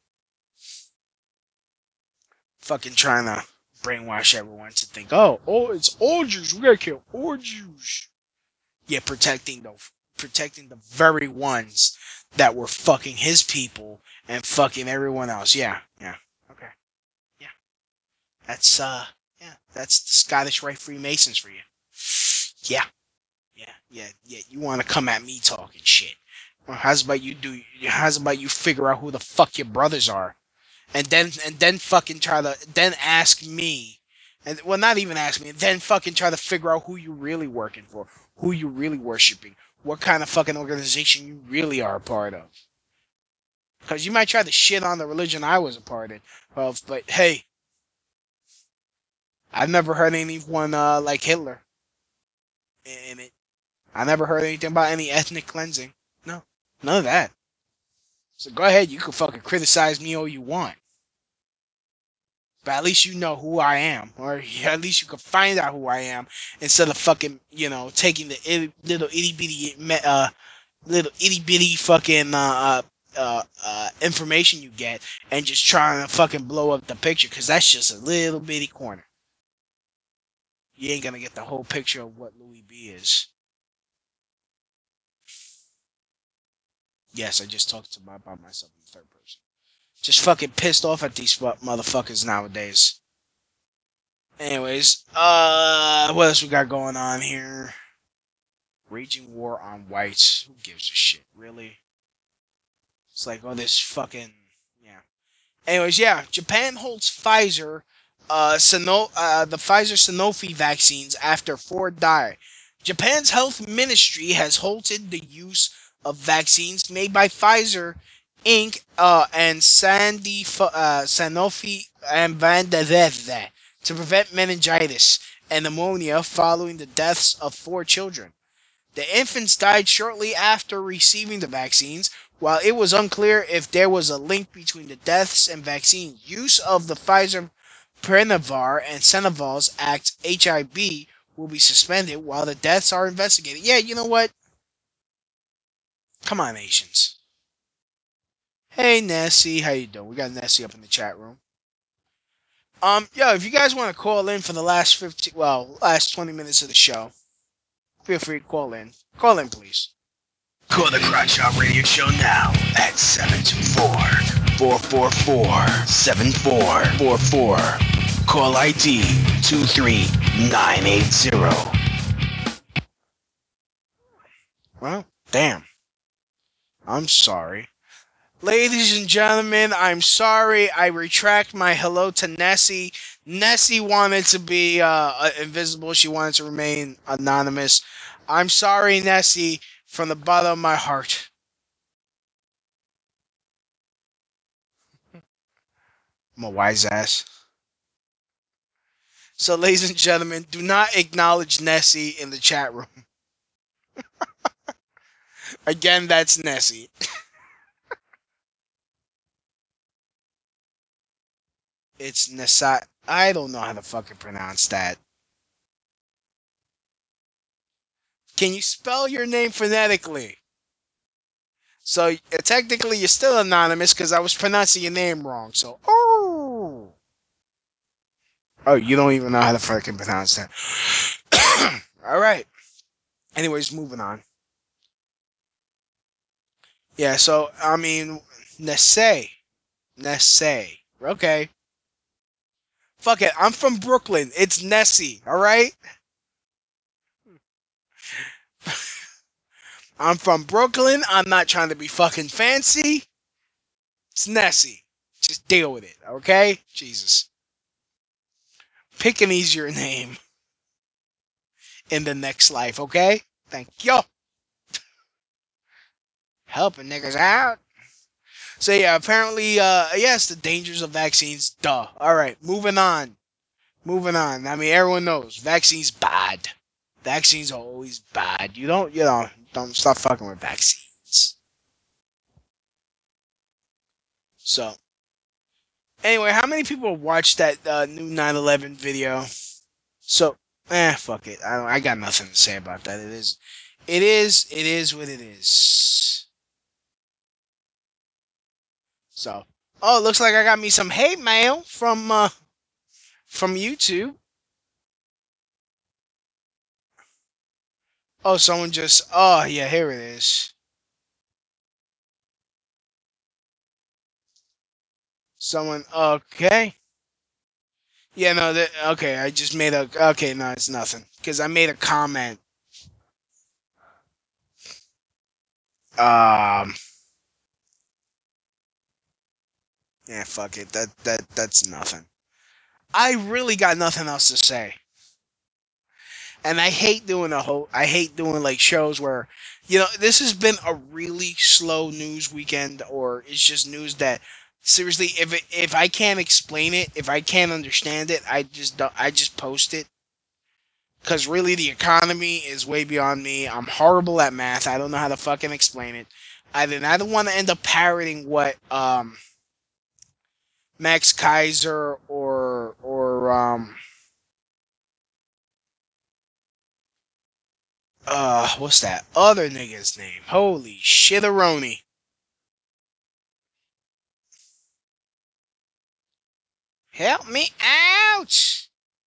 E: Fucking trying to brainwash everyone to think, oh, oh, it's all Jews. We gotta kill all Jews. Yeah, protecting the protecting the very ones that were fucking his people and fucking everyone else. Yeah, yeah, okay, yeah. That's uh, yeah, that's the Scottish Rite Freemasons for you. Yeah, yeah, yeah, yeah. You want to come at me talking shit? Well, how's about you do? How's about you figure out who the fuck your brothers are, and then and then fucking try to then ask me And well, not even ask me. Then fucking try to figure out who you really working for, who you really worshiping, what kind of fucking organization you really are a part of. Because you might try to shit on the religion I was a part of, but hey, I've never heard anyone uh, like Hitler in it. I never heard anything about any ethnic cleansing. No, none of that. So go ahead, you can fucking criticize me all you want. But at least you know who I am, or at least you can find out who I am instead of fucking, you know, taking the itty, little itty bitty, uh, little itty bitty fucking uh, uh, uh, uh, information you get and just trying to fucking blow up the picture because that's just a little bitty corner. You ain't gonna get the whole picture of what Louis B is. Yes, I just talked to my, about myself in the third person. Just fucking pissed off at these motherfuckers nowadays. Anyways, uh, what else we got going on here? Raging war on whites. Who gives a shit, really? It's like, oh, this fucking, yeah. Anyways, yeah, Japan holds Pfizer, uh, Sano- uh, the Pfizer Sanofi vaccines after four die. Japan's health ministry has halted the use of vaccines made by Pfizer Incorporated. Uh, and Sandy, uh, Sanofi and Vandaveve to prevent meningitis and pneumonia following the deaths of four children. The infants died shortly after receiving the vaccines, while it was unclear if there was a link between the deaths and vaccine use of the Pfizer Prevnar and Sinovac Act H I B will be suspended while the deaths are investigated. Yeah, you know what? Come on, Asians. Hey Nessie, how you doing? We got Nessie up in the chat room. Um, yo, if you guys want to call in for the last fifteen, well, last twenty minutes of the show, feel free to call in. Call in, please. Call the Crotch Shop Radio Show now at seven two four, four four four, seven four four four. Call I D two three nine eight zero. Well, damn. I'm sorry. Ladies and gentlemen, I'm sorry. I retract my hello to Nessie. Nessie wanted to be uh, invisible. She wanted to remain anonymous. I'm sorry, Nessie, from the bottom of my heart. I'm a wise ass. So, ladies and gentlemen, do not acknowledge Nessie in the chat room. Again, that's Nessie. It's Nessa. I don't know how to fucking pronounce that. Can you spell your name phonetically? So uh, technically, you're still anonymous because I was pronouncing your name wrong. So, oh, oh, you don't even know how to fucking pronounce that. All right. Anyways, moving on. Yeah. So I mean, Nesse, Nesse. Okay. Fuck it. I'm from Brooklyn. It's Nessie. All right. I'm from Brooklyn. I'm not trying to be fucking fancy. It's Nessie. Just deal with it, okay? Jesus. Pick an easier name in the next life, okay? Thank you. Helping niggas out. So yeah, apparently, uh, yes, the dangers of vaccines. Duh. All right, moving on. Moving on. I mean, everyone knows vaccines bad. Vaccines are always bad. You don't, you know, don't stop fucking with vaccines. So anyway, how many people watched that uh, new nine eleven video? So, eh, fuck it. I don't, I got nothing to say about that. It is, it is, it is what it is. So, oh, it looks like I got me some hate mail from uh from YouTube. Oh, someone just, oh yeah, here it is. Someone, okay, yeah, no, that, okay. I just made a, okay, no, it's nothing because I made a comment. Um, yeah, fuck it. That that that's nothing. I really got nothing else to say. And I hate doing a whole. I hate doing like shows where, you know, this has been a really slow news weekend, or it's just news that seriously, if it, if I can't explain it, if I can't understand it, I just don't. I just post it because really the economy is way beyond me. I'm horrible at math. I don't know how to fucking explain it. I then I don't want to end up parroting what um Max Kaiser or or um uh what's that other nigga's name? Holy shitaroni. Help me out.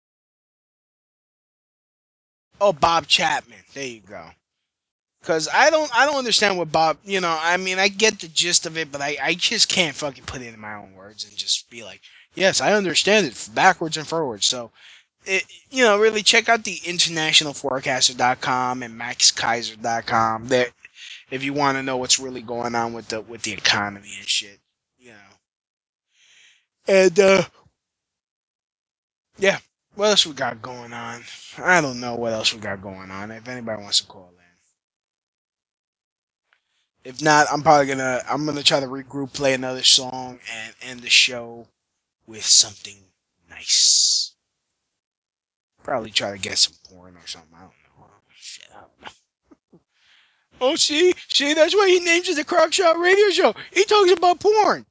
E: Oh, Bob Chapman. There you go. Cause I don't I don't understand what Bob, you know, I mean I get the gist of it, but I, I just can't fucking put it in my own words and just be like, yes, I understand it backwards and forwards. So it, you know, really check out the international forecaster dot com and max kaiser dot com there if you want to know what's really going on with the with the economy and shit. You know. And uh yeah, what else we got going on? I don't know what else we got going on. If anybody wants to call in. If not, I'm probably gonna I'm gonna try to regroup, play another song, and end the show with something nice. Probably try to get some porn or something. I don't know. Oh, shit, I don't know. Oh, see, see, that's why he names it the Crock Shot Radio Show. He talks about porn.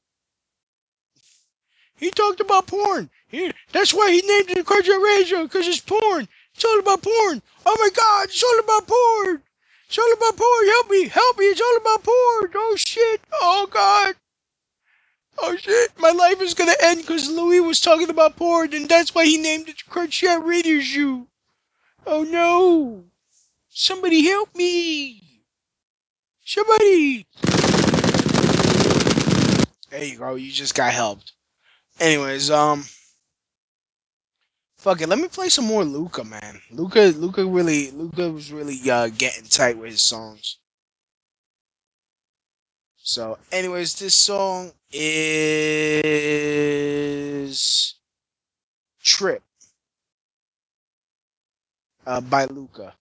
E: He talked about porn. He, that's why he named it the Crock Shot Radio Show, because it's porn. It's all about porn. Oh my God, it's all about porn. It's all about porn. Help me, help me. It's all about porn. Oh shit. Oh God. Oh shit, my life is gonna end because Louis was talking about porn, and that's why he named it Crunch Chat Radio Show. Oh no! Somebody help me! Somebody! There you go, you just got helped. Anyways, um, fuck it, let me play some more Luca, man. Luca, Luca really, Luca was really uh getting tight with his songs. So, anyways, this song is Trip uh, by Luca.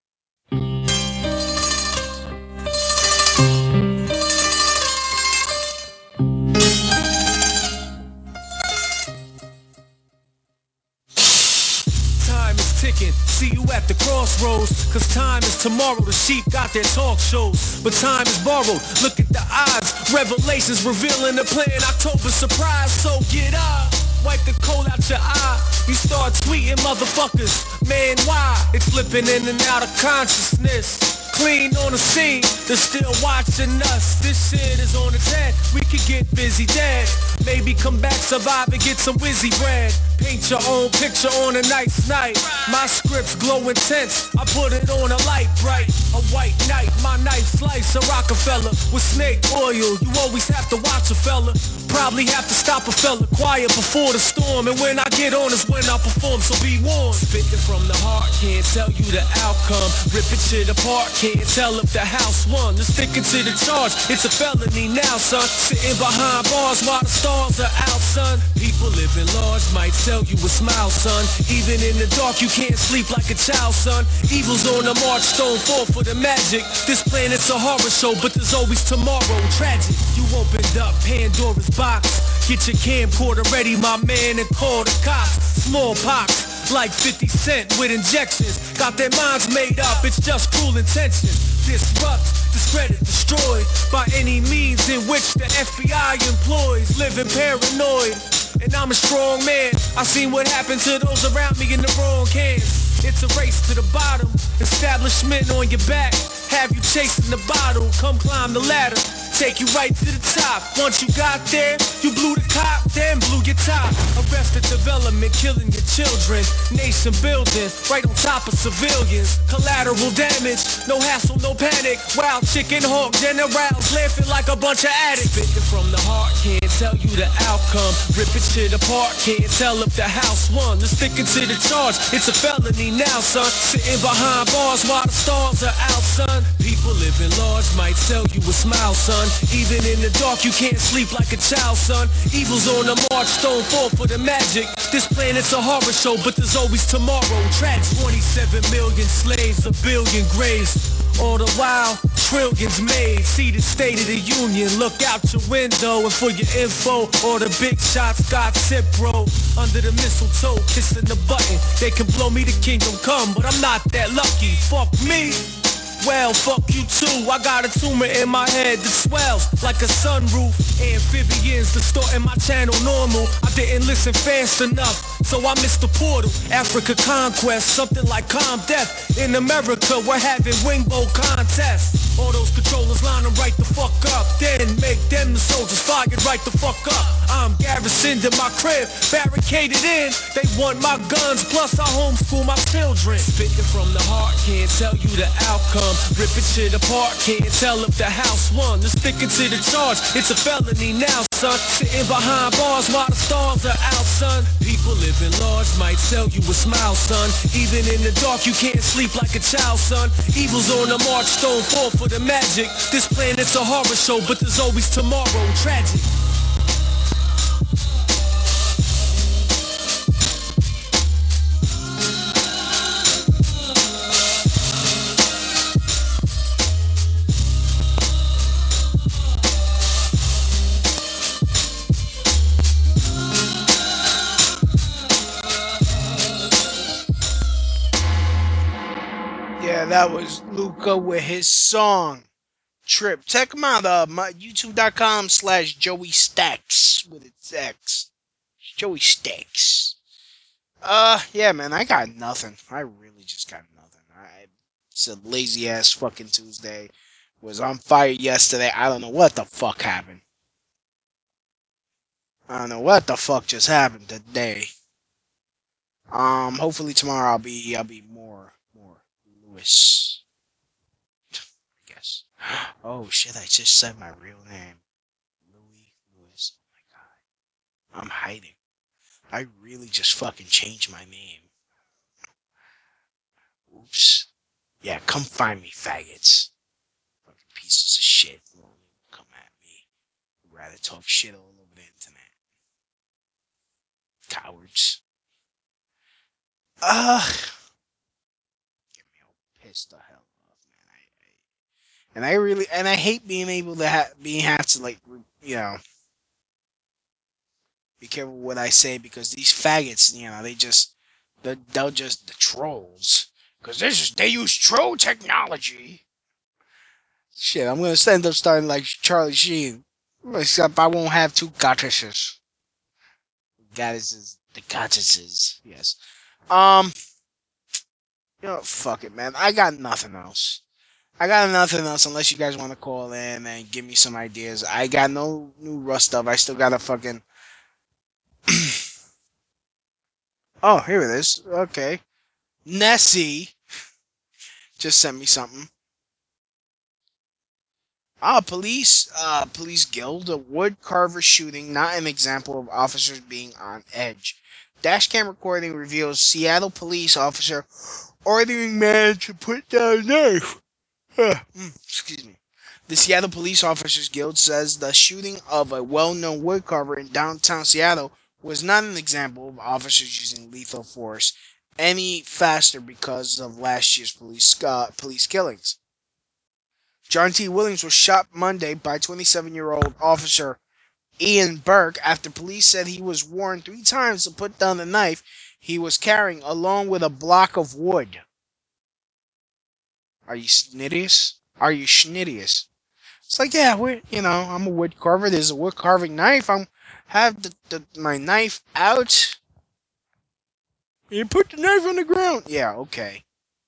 I: Time is ticking, see you at the crossroads. Cause time is tomorrow, the sheep got their talk shows. But time is borrowed, look at the odds. Revelations revealing the plan, October surprise. So get up, wipe the cold out your eye. You start tweeting motherfuckers, man why? It's flipping in and out of consciousness. Clean on the scene, they're still watching us. This shit is on its head, we could get busy dead. Maybe come back, survive and get some whizzy bread. Paint your own picture on a nice night. My scripts glow intense, I put it on a light bright. A white knight, my knife slice a Rockefeller. With snake oil, you always have to watch a fella. Probably have to stop a fella quiet before the storm. And when I get on is when I perform, so be warned. Spitting from the heart, can't tell you the outcome. Ripping shit apart, can't tell if the house won. Just sticking to the charge, it's a felony now, son. Sitting behind bars while the stars are out, son. People living large might tell you a smile, son. Even in the dark, you can't sleep like a child, son. Evil's on the march, stone fall for the magic. This planet's a horror show, but there's always tomorrow. Tragic, you opened up Pandora's box. Get your camcorder ready, my man, and call the cops. Smallpox, like fifty cent with injections. Got their minds made up, it's just cruel intentions. Disrupt, discredit, destroy by any means in which the F B I employs. Living paranoid, and I'm a strong man. I seen what happened to those around me in the wrong hands. It's a race to the bottom, establishment on your back. Have you chasing the bottle, come climb the ladder. Take you right to the top. Once you got there, you blew the cop, then blew your top. Arrested development, killing your children. Nation building, right on top of civilians. Collateral damage, no hassle, no panic. Wild chicken hawk, then aroused, laughing like a bunch of addicts. Spitting from the heart, can't tell you the outcome. Ripping shit apart, can't tell if the house won. Just sticking to the charge, it's a felony now, son. Sitting behind bars while the stars are out, son. People living large might tell you a smile, son. Even in the dark, you can't sleep like a child, son. Evil's on the march, stone fall for the magic. This planet's a horror show, but there's always tomorrow. Tragic. twenty-seven million slaves, a billion graves. All the while, trillions made. See the State of the Union, look out your window. And for your info, all the big shots got sit, bro. Under the mistletoe, kissing the button. They can blow me to kingdom come, but I'm not that lucky. Fuck me. Well, fuck you too. I got a tumor in my head that swells like a sunroof. Amphibians distorting my channel normal. I didn't listen fast enough, so I missed the portal. Africa conquest, something like calm death. In America, we're having wingbow contests. All those controllers line them right the fuck up. Then make them the soldiers fired right the fuck up. I'm garrisoned in my crib, barricaded in. They want my guns, plus I homeschool my children. Spitting from the heart, can't tell you the outcome. Ripping shit apart, can't tell if the house won. They're sticking to the charge, it's a felony now, son. Sitting behind bars while the stars are out, son. People living large might sell you a smile, son. Even in the dark, you can't sleep like a child, son. Evil's on the march, stone fall for the magic. This planet's a horror show, but there's always tomorrow. Tragic.
E: Yeah, that was Luca with his song Trip. Check him out, uh, my youtube.com slash Joey Stacks with its X. Joey Stacks. Uh, yeah, man, I got nothing. I really just got nothing. I, it's a lazy ass fucking Tuesday. Was on fire yesterday. I don't know what the fuck happened. I don't know what the fuck just happened today. Um, hopefully tomorrow I'll be I'll be more more Lewis. I guess. Oh shit! I just said my real name, Louis Lewis. Oh my god, I'm hiding. I really just fucking changed my name. Oops. Yeah, come find me, faggots. Fucking pieces of shit. Won't even come at me. Rather talk shit all over the internet. Cowards. Ugh. Get me all pissed the hell off, man. I, I and I really and I hate being able to ha- being have to like you know be careful what I say because these faggots, you know, they just they- they'll just the trolls because this is they use troll technology. Shit, I'm gonna end up starting like Charlie Sheen, except I won't have two goddesses. Goddesses, the goddesses. Yes. Um. You know, fuck it, man. I got nothing else. I got nothing else unless you guys want to call in and give me some ideas. I got no new Rust stuff. I still got a fucking. Oh, here it is. Okay. Nessie just sent me something. Ah, police, uh, police guild, a wood carver shooting, not an example of officers being on edge. Dashcam recording reveals Seattle police officer ordering man to put down knife. Huh, mm, excuse me. The Seattle Police Officers Guild says the shooting of a well-known woodcarver in downtown Seattle was not an example of officers using lethal force any faster because of last year's police uh, police killings. John T. Williams was shot Monday by twenty-seven-year-old officer Ian Burke after police said he was warned three times to put down the knife he was carrying along with a block of wood. Are you snittious? Are you schnittious? It's like, yeah, we're, you know, I'm a wood carver. There's a wood carving knife. I'm have the, the my knife out. You put the knife on the ground. Yeah, okay.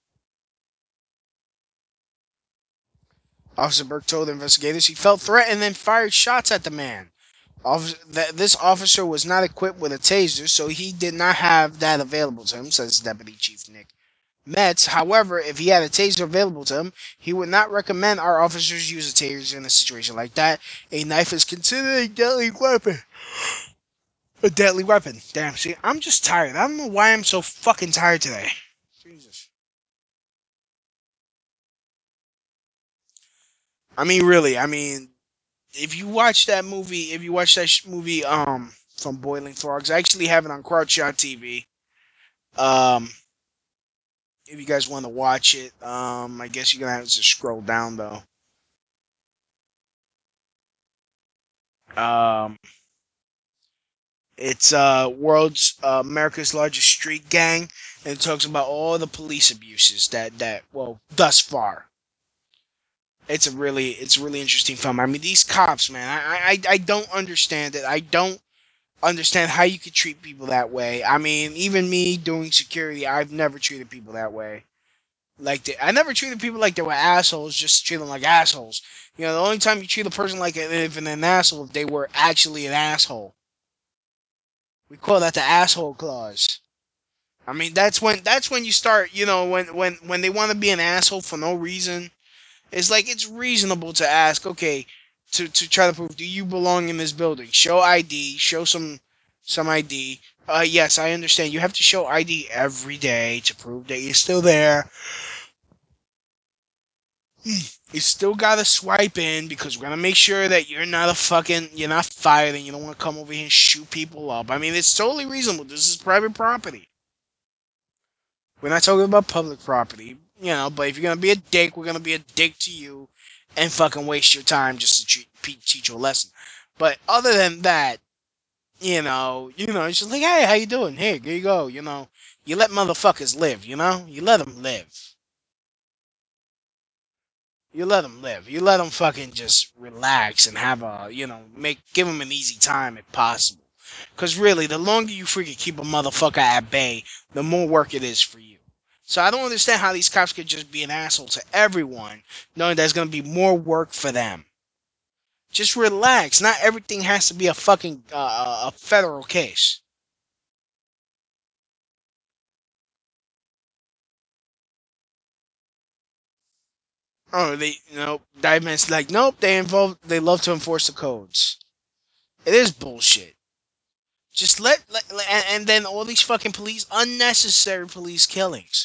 E: Officer Burke told investigators he felt threatened and fired shots at the man. Officer, that this officer was not equipped with a taser, so he did not have that available to him, says Deputy Chief Nick Metz. However, if he had a taser available to him, he would not recommend our officers use a taser in a situation like that. A knife is considered a deadly weapon. A deadly weapon. Damn, see, I'm just tired. I don't know why I'm so fucking tired today. Jesus. I mean, really, I mean, if you watch that movie, if you watch that sh- movie, um, from Boiling Frogs, I actually have it on Crouchshot T V. Um, if you guys want to watch it, um, I guess you're gonna have to scroll down though. Um, it's uh, world's uh, America's largest street gang, and it talks about all the police abuses that that well thus far. It's a really it's a really interesting film. I mean, these cops, man, I I I don't understand it. I don't understand how you could treat people that way. I mean, even me doing security, I've never treated people that way. Like they, I never treated people like they were assholes. Just treat them like assholes. You know, the only time you treat a person like an, even an asshole if they were actually an asshole. We call that the asshole clause. I mean, that's when that's when you start. You know, when when when they want to be an asshole for no reason. It's like it's reasonable to ask, okay, to, to try to prove do you belong in this building? Show I D, show some some I D. Uh yes, I understand. You have to show I D every day to prove that you're still there. You still gotta swipe in because we're gonna make sure that you're not a fucking you're not fired and you don't wanna come over here and shoot people up. I mean it's totally reasonable. This is private property. We're not talking about public property, you know, but if you're gonna be a dick, we're gonna be a dick to you and fucking waste your time just to treat, teach you a lesson. But other than that, you know, you know, it's just like, hey, how you doing? Here, here you go. You know, you let motherfuckers live. You know, you let them live. You let them live. You let them fucking just relax and have a, you know, make give them an easy time if possible. Because really, the longer you freaking keep a motherfucker at bay, the more work it is for you. So I don't understand how these cops could just be an asshole to everyone, knowing there's going to be more work for them. Just relax. Not everything has to be a fucking uh, a federal case. Oh, they nope. Diamond's like nope. They involve. They love to enforce the codes. It is bullshit. Just let, let and, and then all these fucking police, unnecessary police killings.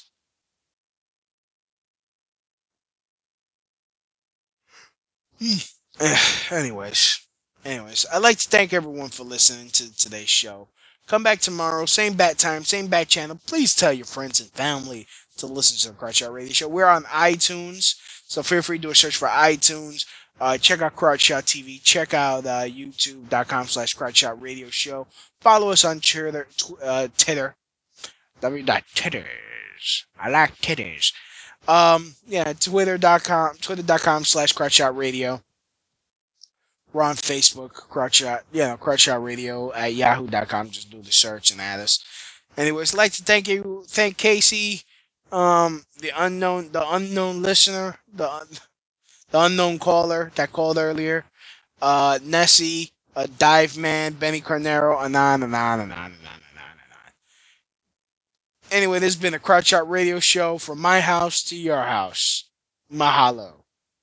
E: anyways, anyways, I'd like to thank everyone for listening to today's show. Come back tomorrow, same bat time, same bat channel. Please tell your friends and family to listen to the Crouch Out Radio Show. We're on iTunes, so feel free to do a search for iTunes. Uh, check out Crouch Shot T V. Check out uh, YouTube.com slash Crouch Shot Radio Show. Follow us on Twitter, tw- uh, Titter, w.titters. I like titters. Um, yeah, twitter.com, twitter.com slash Crouch Shot Radio. We're on Facebook, Crotchshot, yeah, Crotchshot Radio at yahoo dot com. Just do the search and add us. Anyways, I'd like to thank you, thank Casey, um, the unknown, the unknown listener, the un- the unknown caller that called earlier, uh, Nessie, uh, Dive Man, Benny Carnero, anon, anon, anon, anon, anon, anon. Anyway, this has been a Crotchshot Radio Show from my house to your house. Mahalo.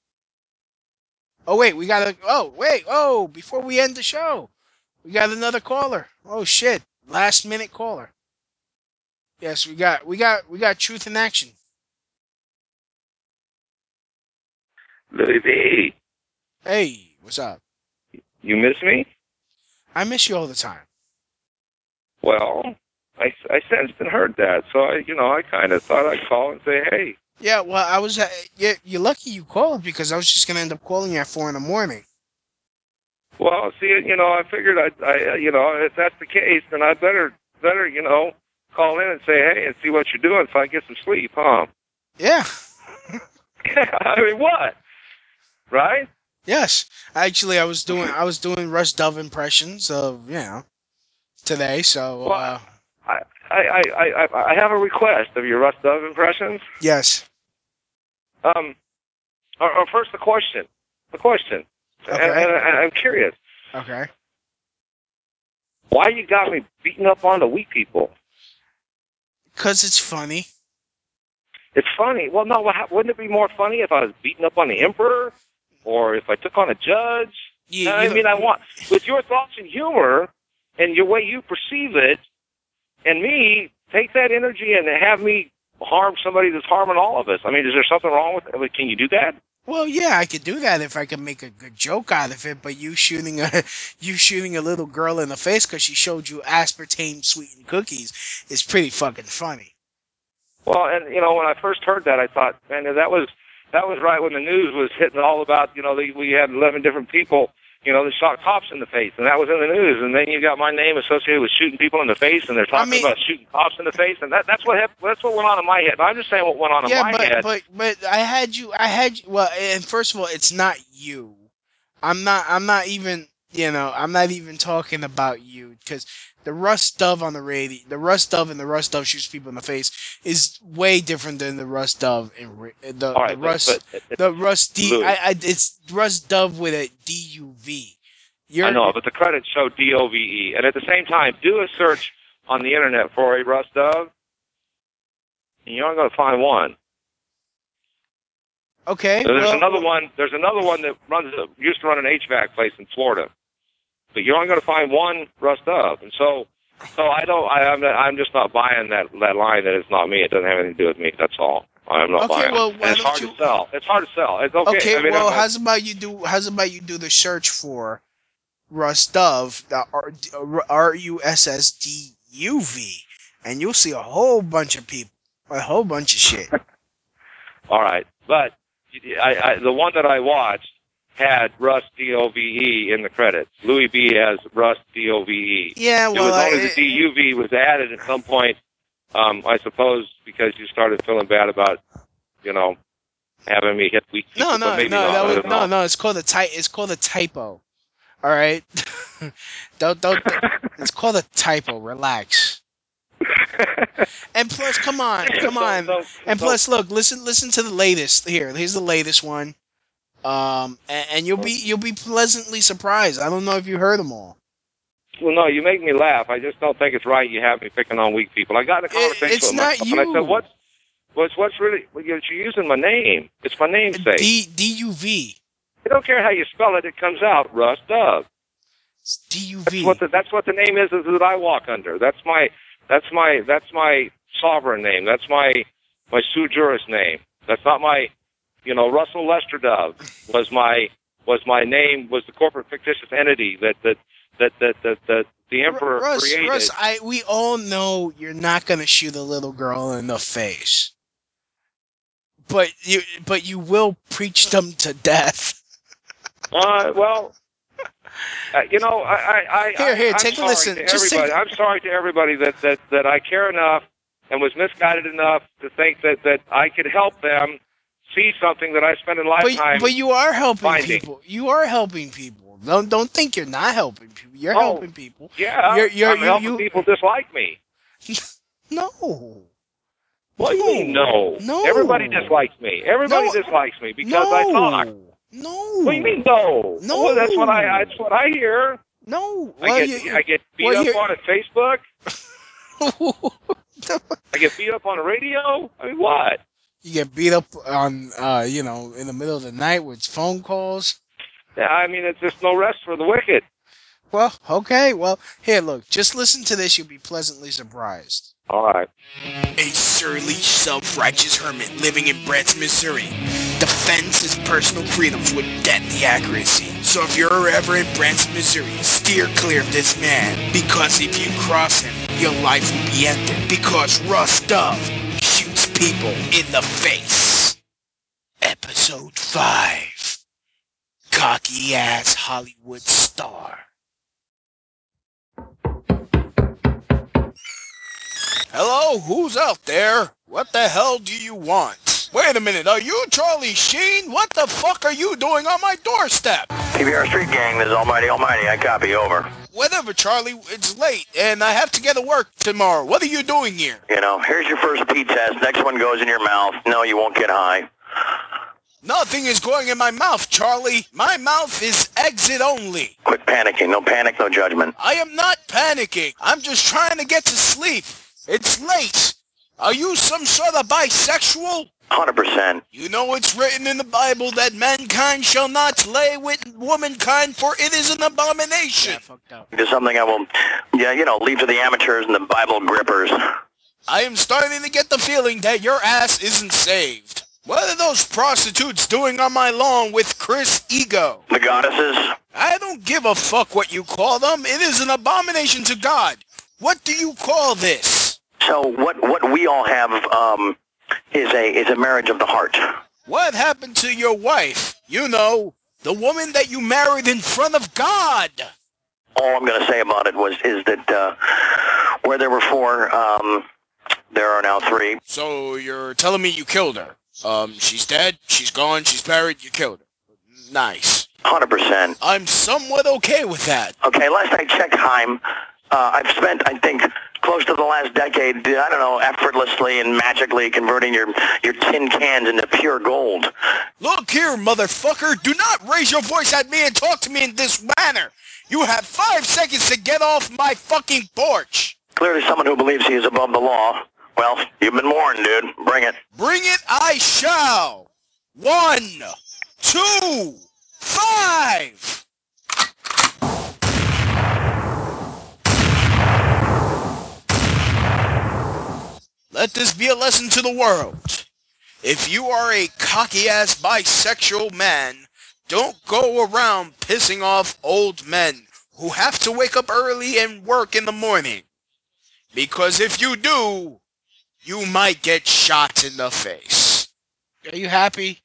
E: Oh wait, we got to. Oh wait, oh, before we end the show. We got another caller. Oh shit. Last minute caller. Yes, we got we got we got truth in action.
F: Louis V,
E: Hey, what's up?
F: you miss me?
E: I miss you all the time.
F: Well, I, I sensed and heard that, so I, you know, I kind of thought I'd call and say, hey.
E: Yeah, well, I was. Uh, you, you're lucky you called because I was just gonna end up calling you at four in the morning.
F: Well, see, you know, I figured I, I, you know, if that's the case, then I better, better, you know, call in and say, hey, and see what you're doing so I get some sleep, huh?
E: Yeah.
F: I mean, what? Right?
E: Yes. Actually, I was doing I was doing Rush Dove impressions of you know today. So
F: Well,
E: uh,
F: I, I, I, I, I have a request of your Russ Dove impressions.
E: yes.
F: Um, or, or first, the question. The question.
E: Okay.
F: And, and, and I'm curious.
E: Okay.
F: Why you got me beating up on the weak people?
E: Cause it's funny.
F: It's funny. Well, no, wouldn't it be more funny if I was beating up on the emperor, or if I took on a judge?
E: You,
F: I
E: you
F: mean,
E: know,
F: I want with your thoughts and humor and your way you perceive it, and me take that energy and have me harm somebody that's harming all of us. I mean, is there something wrong with it? Can you do that?
E: Well, yeah, I could do that if I could make a good joke out of it. But you shooting a you shooting a little girl in the face because she showed you aspartame sweetened cookies is pretty fucking funny.
F: Well, and you know, when I first heard that, I thought, man, that was that was right when the news was hitting all about, you know, the, we had eleven different people, you know, that shot cops in the face, and that was in the news. And then you got my name associated with shooting people in the face, and they're talking
E: I mean,
F: about shooting cops in the face, and that that's what hap- that's what went on in my head. I'm just saying what went on in
E: yeah,
F: my
E: but
F: head.
E: but but I had you. I had you. Well, and first of all, it's not you. I'm not. I'm not even. You know. I'm not even talking about you because the Russ Dove on the radio, the Russ Dove and the Russ Dove shoots people in the face is way different than the Russ Dove in ra- the
F: All
E: the
F: right, but
E: Russ
F: but
E: the Russ D. I,
F: Louis,
E: I it's Russ Dove with a D U V.
F: I
E: You're
F: know, but the credits show D O V E, and at the same time, do a search on the internet for a Russ Dove, and you're only going to find one.
E: okay.
F: So there's
E: well,
F: another
E: well,
F: one. There's another one that runs a, used to run an H V A C place in Florida, but you're only going to find one Russ Dove, and so so I don't. I, I'm not, I'm just not buying that that line that it's not me. It doesn't have anything to do with me. That's all. I'm not
E: Okay.
F: buying.
E: Well,
F: And
E: why
F: it's
E: don't
F: hard
E: you?
F: to sell. It's hard to sell. It's okay.
E: Okay.
F: I mean,
E: Well,
F: I'm,
E: how's about you do? How's about you do the search for Russ Dove, the R U S S D U V, and you'll see a whole bunch of people, a whole bunch of shit.
F: all right, but I, I, the one that I watched had Russ D O V E in the credits. Louis B has Russ D O V E.
E: Yeah,
F: It
E: well,
F: was only
E: I,
F: the D U V was added at some point. Um, I suppose because you started feeling bad about, you know, having me hit weak people,
E: no,
F: but
E: no,
F: maybe
E: no,
F: not.
E: that
F: I
E: was
F: don't
E: no,
F: know.
E: no. It's called a ty- It's called a typo. All right, don't, don't, don't. It's called a typo. Relax. And plus, come on, come
F: so,
E: on.
F: so,
E: And
F: so,
E: plus, look, listen, listen to the latest. Here, here's the latest one. Um, and, and you'll be you'll be pleasantly surprised. I don't know if you heard them all.
F: well, no, you make me laugh. I just don't think it's right you have me picking on weak people. I got in a
E: It,
F: conversation
E: it's
F: with
E: not
F: myself, and I said,
E: you.
F: what's, what's, what's really, well, you're you're using my name. It's my namesake.
E: D D U V.
F: I don't care how you spell it, it comes out, Russ Dove.
E: It's D U
F: That's
E: V.
F: what the, that's what the name is, is that I walk under. That's my, that's my, that's my sovereign name. That's my, my sui juris name. That's not my, you know, Russell Lester Dove was my, was my name, was the corporate fictitious entity that, that, that, that, that, that the emperor
E: Russ,
F: created.
E: Russ, I we all know you're not gonna shoot a little girl in the face, but you but you will preach them to death.
F: Uh, well, uh, you know, I, I, I,
E: Here, here,
F: I, I'm
E: take a
F: sorry
E: listen.
F: to
E: Just
F: everybody.
E: take.
F: I'm sorry to everybody that, that, that I care enough and was misguided enough to think that, that I could help them see something that I spent a
E: But
F: lifetime
E: but you are helping
F: finding.
E: people. You are helping people. Don't don't think you're not helping people. You're
F: Oh,
E: helping people.
F: yeah,
E: You're you're
F: I'm
E: you
F: helping
E: you.
F: people dislike me.
E: No.
F: What do you mean, no?
E: No.
F: Everybody dislikes me. Everybody
E: No.
F: dislikes me because I talk.
E: No. No.
F: What do you mean, no?
E: No.
F: Well, that's what I. That's what I hear.
E: No.
F: I
E: Well,
F: get.
E: you.
F: I get beat
E: Well,
F: up
E: you.
F: on at Facebook. I get beat up on the radio. I mean, what?
E: You get beat up on, uh, you know, in the middle of the night with phone calls.
F: Yeah, I mean, it's just no rest for the wicked.
E: Well, okay. Well, here, look. Just listen to this. You'll be pleasantly surprised.
F: All right.
E: A surly, self-righteous hermit living in Branson, Missouri defends his personal freedoms with deadly accuracy. So if you're ever in Branson, Missouri, steer clear of this man, because if you cross him, your life will be ended. Because Russ Dove shoots people in the face. Episode five. Cocky ass Hollywood star. Hello, who's out there? What the hell do you want? Wait a minute, are you Charlie Sheen? What the fuck are you doing on my doorstep?
J: P B R Street Gang, this is Almighty Almighty. I copy, over.
E: Whatever, Charlie, it's late, and I have to get to work tomorrow. What are you doing here?
J: You know, here's your first pee test. Next one goes in your mouth. No, you won't get high.
E: Nothing is going in my mouth, Charlie. My mouth is exit only.
J: Quit panicking. No panic, no judgment.
E: I am not panicking. I'm just trying to get to sleep. It's late. Are you some sort of bisexual?
J: one hundred percent.
E: You know it's written in the Bible that mankind shall not lay with womankind, for it is an abomination. Yeah, fucked up.
J: Just something I will, yeah, you know, leave to the amateurs and the Bible grippers.
E: I am starting to get the feeling that your ass isn't saved. What are those prostitutes doing on my lawn with Chris Ego?
J: The goddesses?
E: I don't give a fuck what you call them. It is an abomination to God. What do you call this?
J: So what what we all have um, is a is a marriage of the heart.
E: What happened to your wife? You know, the woman that you married in front of God.
J: All I'm going to say about it was is that uh, where there were four, um, there are now three.
E: So you're telling me you killed her? Um, she's dead, she's gone, she's married, you killed her. Nice.
J: one hundred percent.
E: I'm somewhat okay with that.
J: Okay, last I checked, Heim, uh, I've spent, I think, close to the last decade, I don't know, effortlessly and magically converting your, your tin cans into pure gold.
E: Look here, motherfucker, do not raise your voice at me and talk to me in this manner. You have five seconds to get off my fucking porch.
J: Clearly someone who believes he is above the law. Well, you've been warned, dude. Bring it.
E: Bring it I shall. One, two, five. Let this be a lesson to the world. If you are a cocky-ass bisexual man, don't go around pissing off old men who have to wake up early and work in the morning. Because if you do, you might get shot in the face. Are you happy?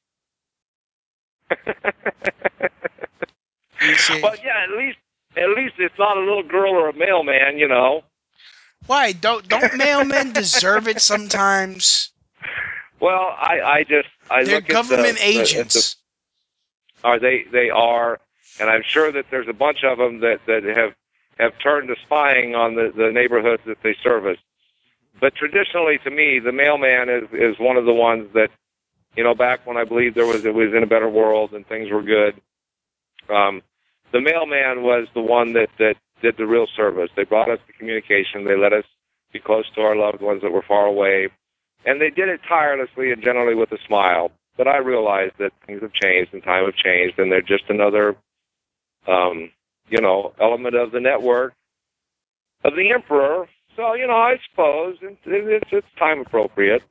F: Well, yeah, at least at least it's not a little girl or a mailman, you know.
E: Why don't don't mailmen deserve it sometimes?
F: Well, I I just I
E: They're
F: look at
E: government
F: the, the, at
E: agents.
F: the are they they are, and I'm sure that there's a bunch of them that that have have turned to spying on the the neighborhoods that they service. But traditionally, to me, the mailman is is one of the ones that, you know, back when I believe there was it was in a better world and things were good. Um, the mailman was the one that, that did the real service. They brought us the communication. They let us be close to our loved ones that were far away. And they did it tirelessly and generally with a smile. But I realized that things have changed and time have changed, and they're just another, um, you know, element of the network of the emperor. So, you know, I suppose it's, it's, it's time appropriate.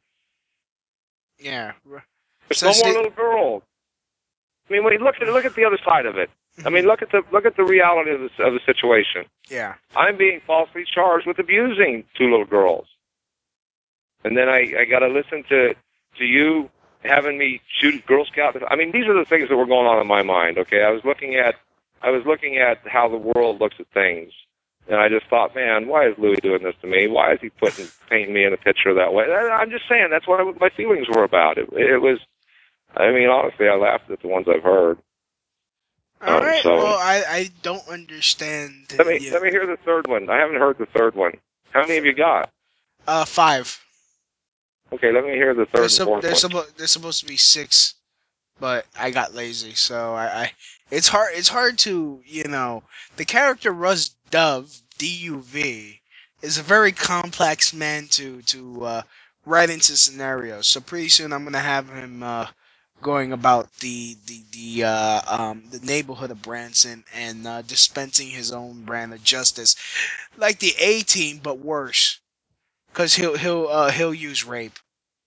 E: Yeah.
F: There's
E: So
F: no more
E: they-
F: little girls. I mean, when you look at look at the other side of it. I mean, look at the look at the reality of the of the situation.
E: Yeah.
F: I'm being falsely charged with abusing two little girls, and then I I got to listen to to you having me shoot Girl Scout. I mean, these are the things that were going on in my mind. Okay, I was looking at I was looking at how the world looks at things, and I just thought, man, why is Louis doing this to me? Why is he putting painting me in a picture that way? I'm just saying that's what I, my feelings were about. It, it was. I mean, honestly, I laughed at the ones I've heard.
E: All
F: Um,
E: right.
F: so
E: Well, I, I don't understand.
F: let me
E: Yeah.
F: let me hear the third one. I haven't heard the third one. How many have you got?
E: Uh, five.
F: Okay, let me hear the third
E: There's,
F: and
E: sup-
F: fourth
E: there's,
F: one.
E: suppo- there's supposed to be six, but I got lazy, so I, I it's hard it's hard to you know the character Russ Dove D U V is a very complex man to to uh, write into scenarios. So pretty soon I'm gonna have him uh, going about the the the uh, um, the neighborhood of Branson and uh, dispensing his own brand of justice, like the A Team, but worse. Cause he'll he'll uh, he'll use rape.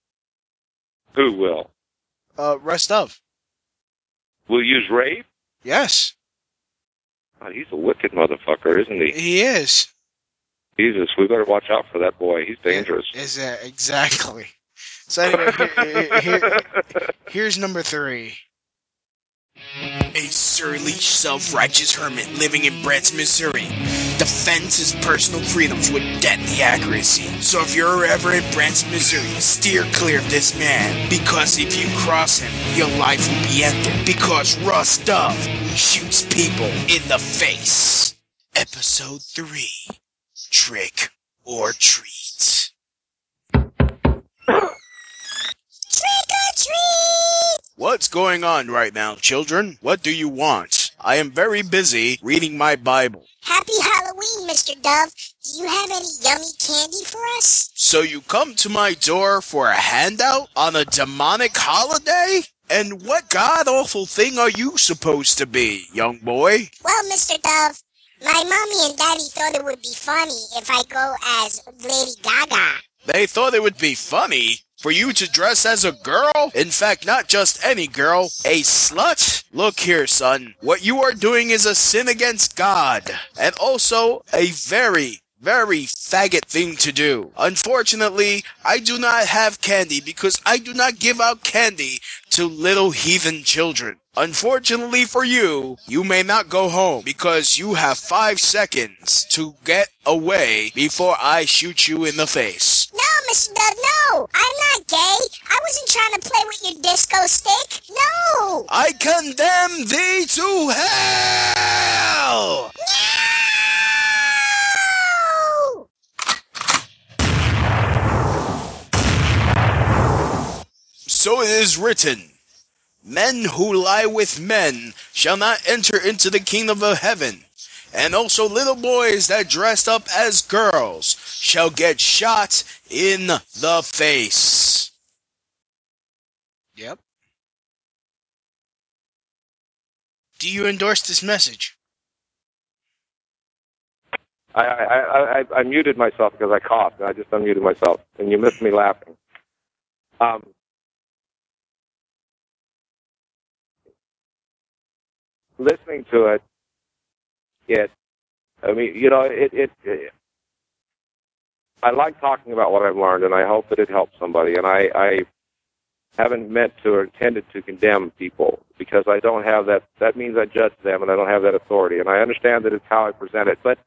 F: Who will?
E: Uh, Russ Dove.
F: Will use rape?
E: Yes,
F: God, he's a wicked motherfucker, isn't he?
E: he is.
F: Jesus, we better watch out for that boy. He's
E: Yeah,
F: dangerous.
E: is that exactly? So anyway, here, here, here's number three. A surly, self-righteous hermit living in Branson, Missouri defends his personal freedoms with deadly accuracy. So if you're ever in Branson, Missouri, steer clear of this man, because if you cross him, your life will be ended. Because Russ Dove shoots people in the face. Episode three. Trick or treat. Trick or treat! What's going on right now, children? What do you want? I am very busy reading my Bible.
K: Happy Halloween, Mister Dove. Do you have any yummy candy for us?
E: So you come to my door for a handout on a demonic holiday? And what god-awful thing are you supposed to be, young boy?
K: Well, Mister Dove, my mommy and daddy thought it would be funny if I go as Lady Gaga.
E: They thought it would be funny? For you to dress as a girl? In fact, not just any girl, a slut? Look here, son. What you are doing is a sin against God. And also a very, very faggot thing to do. Unfortunately, I do not have candy because I do not give out candy to little heathen children. Unfortunately for you, you may not go home because you have five seconds to get away before I shoot you in the face.
K: No, Mister Dove, no! I'm not gay. I wasn't trying to play with your disco stick. No!
E: I condemn thee to hell!
K: No!
E: So it is written, men who lie with men shall not enter into the kingdom of heaven. And also little boys that dressed up as girls shall get shot in the face. Yep. Do you endorse this message?
F: I, I, I, I muted myself because I coughed. I just unmuted myself, and you missed me laughing. Um, listening to it, it, I mean, you know, it, it, it, I like talking about what I've learned, and I hope that it helps somebody. And I, I haven't meant to or intended to condemn people because I don't have that. That means I judge them, and I don't have that authority. And I understand that it's how I present it, but.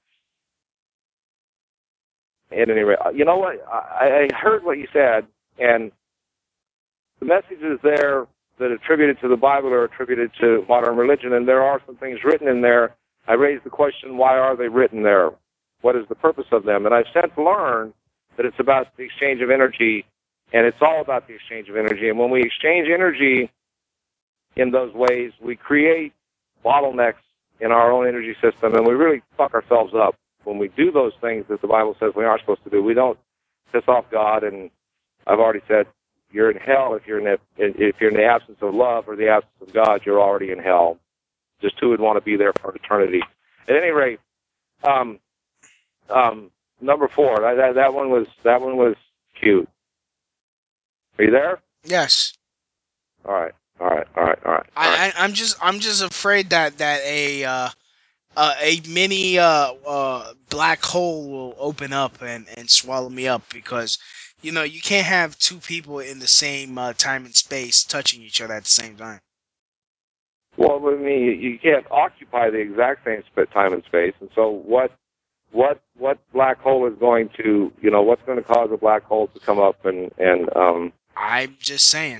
F: At any rate, you know what? I, I heard what you said, and the messages there that are attributed to the Bible are attributed to modern religion, and there are some things written in there. I raised the question, why are they written there? What is the purpose of them? And I've since learned that it's about the exchange of energy, and it's all about the exchange of energy. And when we exchange energy in those ways, we create bottlenecks in our own energy system, and we really fuck ourselves up. When we do those things that the Bible says we aren't supposed to do, we don't piss off God. And I've already said you're in hell if you're in the, if you're in the absence of love or the absence of God. You're already in hell. Just who would want to be there for eternity? At any rate, um, um, number four. That, that that one was that one was cute. Are you there?
E: Yes.
F: All right. All right. All right. All right. All right.
E: I, I I'm just I'm just afraid that that a uh, uh, a mini uh, uh, black hole will open up and, and swallow me up because you know you can't have two people in the same uh, time and space touching each other at the same time.
F: Well, I mean, you can't occupy the exact same sp- time and space, and so what? What what black hole is going to you know what's going to cause a black hole to come up and and um?
E: I'm just saying.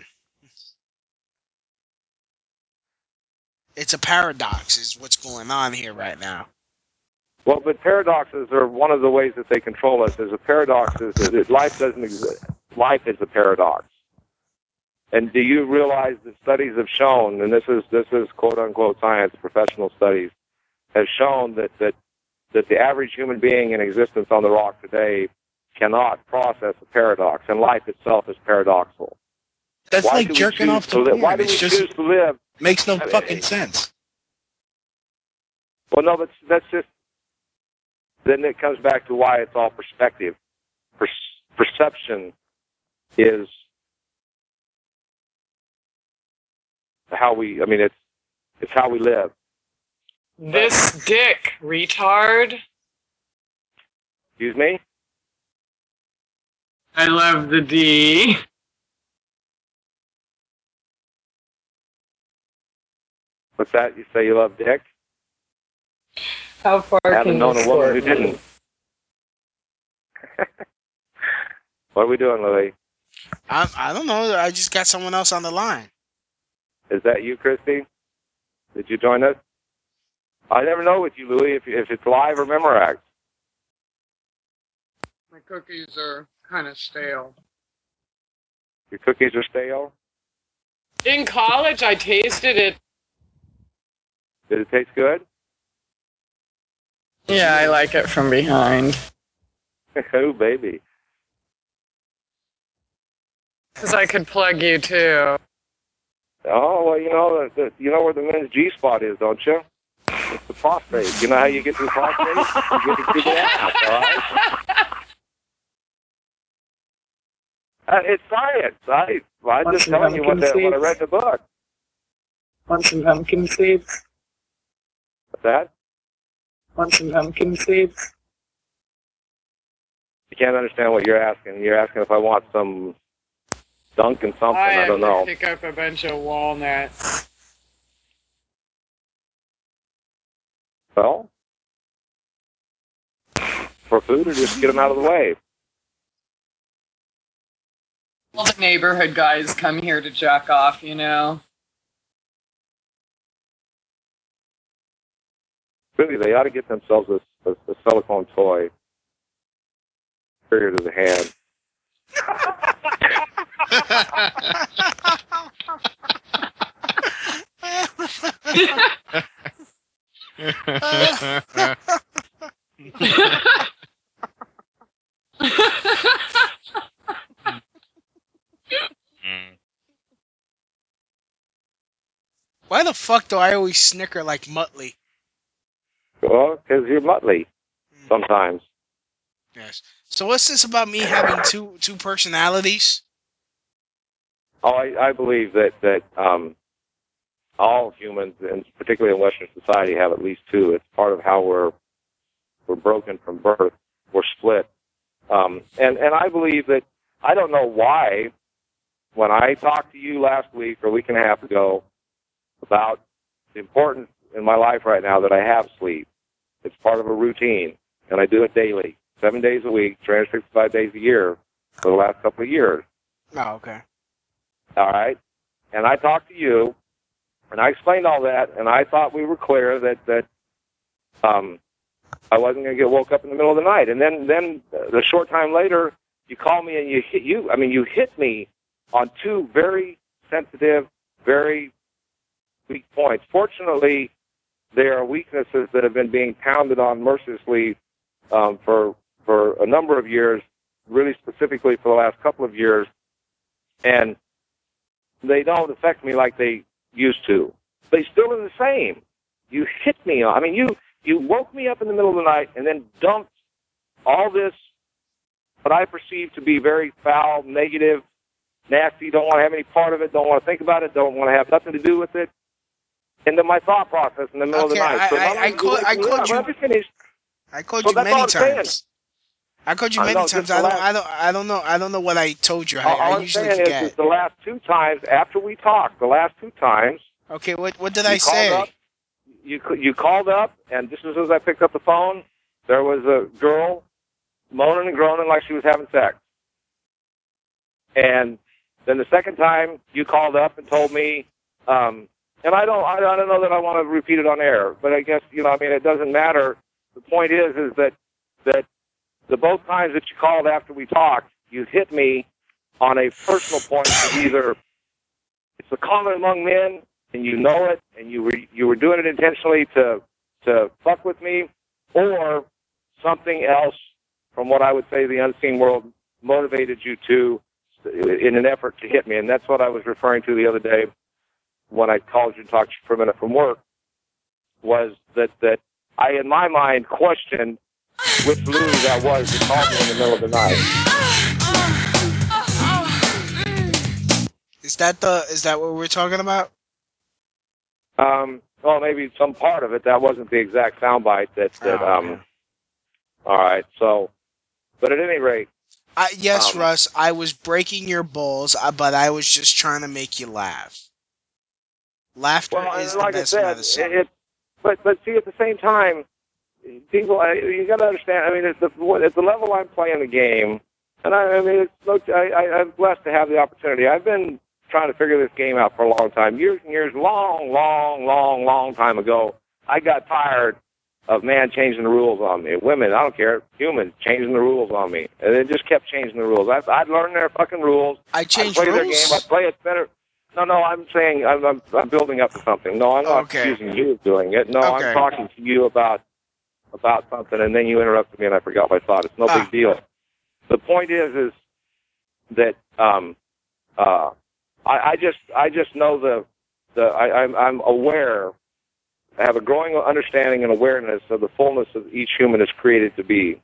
E: It's a paradox is what's going on here right now.
F: Well, but paradoxes are one of the ways that they control us. Is a paradox is that life doesn't exist. Life is a paradox. And do you realize that studies have shown, and this is this is quote unquote science, professional studies, have shown that that that the average human being in existence on the rock today cannot process a paradox, and life itself is paradoxical.
B: That's
F: Why
B: like
F: do we
B: jerking
F: choose
B: off
F: to
B: to
F: live?
B: porn.
F: Why do
B: It's
F: we
B: just
F: choose to live?
B: makes no
F: I mean,
B: fucking sense.
F: Well, no, but that's just, then it comes back to why it's all perspective. Per- perception is how we, I mean, it's it's how we live.
L: This dick, retard.
F: Excuse me?
L: I love the D.
F: What's that? You say you love dick?
L: How far
F: I haven't
L: can
F: known
L: you
F: a woman who
L: squirt me?
F: didn't. What are we doing, Lily?
E: I I don't know. I just got someone else on the line.
F: Is that you, Christy? Did you join us? I never know with you, Louie, if if it's live or Memorax.
L: My cookies are kind of stale.
F: Your cookies are stale?
L: In college, I tasted it.
F: Did it taste good?
L: Yeah, I like it from behind.
F: Oh, baby.
L: Because I could plug you, too.
F: Oh, well, you know, the, the, you know where the men's G-spot is, don't you? It's the prostate. You know how you get to the prostate? You get it through the ass, all right? Uh, it's science. I, I'm
L: Want
F: just
L: some
F: telling you what,
L: pumpkin
F: the, what I read in the book.
L: Want some pumpkin seeds?
F: What's that?
L: Want some pumpkin seeds?
F: I can't understand what you're asking. You're asking if I want some Dunkin' something.
L: I
F: I,
L: have
F: don't
L: to
F: know.
L: pick up a bunch of walnuts.
F: Well, for food, or just get them out of the way.
L: All the neighborhood guys come here to jack off, you know.
F: Really, they ought to get themselves a, a, a silicone toy. Superior to the hand.
E: Why the fuck do I always snicker like Muttley?
F: Well, because you're Muttley sometimes.
E: Yes. So what's this about me having two two personalities?
F: Oh, I, I believe that that um, all humans, and particularly in Western society, have at least two. It's part of how we're we're broken from birth. We're split, um, and and I believe that I don't know why. When I talked to you last week or a week and a half ago about the importance in my life right now that I have sleep, it's part of a routine, and I do it daily, seven days a week, three hundred sixty-five days a year for the last couple of years.
E: Oh, okay.
F: All right? And I talked to you, and I explained all that, and I thought we were clear that, that um, I wasn't going to get woke up in the middle of the night. And then, then uh, a short time later, you call me and you hit you. I mean, you hit me on two very sensitive, very weak points. Fortunately, there are weaknesses that have been being pounded on mercilessly um, for for a number of years, really specifically for the last couple of years, and they don't affect me like they used to. They still are the same. You hit me on. I mean, you you woke me up in the middle of the night and then dumped all this, what I perceive to be very foul, negative, nasty, don't want to have any part of it, don't want to think about it, don't want to have nothing to do with it, into my thought process in the middle
E: Okay,
F: of the night.
E: I,
F: So
E: I,
F: not
E: I,
F: only
E: call,
F: you
E: I
F: wake me
E: called
F: up,
E: you.
F: let me finish.
E: I called
F: So
E: you
F: that's all
E: many
F: I'm saying.
E: times. I called you
F: I
E: many
F: know,
E: times.
F: just the
E: I don't.
F: last-
E: I don't. I don't know. I don't know what I told you. I,
F: all
E: I
F: I'm
E: usually
F: saying
E: forget.
F: is, is the last two times after we talked, the last two times,
E: Okay. What What did
F: you
E: I
F: called
E: say?
F: up, you you called up, and just as soon as I picked up the phone, there was a girl moaning and groaning like she was having sex. And then the second time, you called up and told me, um, and I don't, I, I don't know that I want to repeat it on air, but I guess, you know, I mean, it doesn't matter. The point is, is that, that the both times that you called after we talked, you hit me on a personal point of either it's a common among men, and you know it, and you were, you were doing it intentionally to, to fuck with me, or something else from what I would say the unseen world motivated you to in an effort to hit me. And that's what I was referring to the other day when I called you and talked to you for a minute from work, was that, that I, in my mind, questioned which Louie that was that called me in the middle of the night.
E: Is that the? Is that what we're talking about?
F: Um, well, maybe some part of it. That wasn't the exact soundbite that, that
E: Oh, okay.
F: um, all right. So, but at any rate.
E: I, yes,
F: um,
E: Russ. I was breaking your balls, uh, but I was just trying to make you laugh. Laughter
F: Well,
E: is
F: and
E: the
F: like I
E: best
F: said,
E: medicine.
F: it, but, but see, at the same time, people, I, you got to understand, I mean, at the, at the level I'm playing the game, and I, I mean, it's, look, I, I, I'm blessed to have the opportunity. I've been trying to figure this game out for a long time, years and years, long, long, long, long time ago. I got tired of man changing the rules on me. Women, I don't care, humans changing the rules on me. And they just kept changing the rules. I, I'd learn their fucking rules.
E: I changed
F: I'd play
E: rules?
F: their game. I'd play it better. No, no, I'm saying I'm, I'm, I'm building up to something. No, I'm not
E: Okay.
F: accusing you of doing it. No,
E: Okay.
F: I'm talking to you about about something, and then you interrupted me, and I forgot my thought. It's no
E: Ah.
F: big deal. The point is, is that um, uh, I, I just I just know the the I, I'm I'm aware. I have a growing understanding and awareness of the fullness of each human is created to be.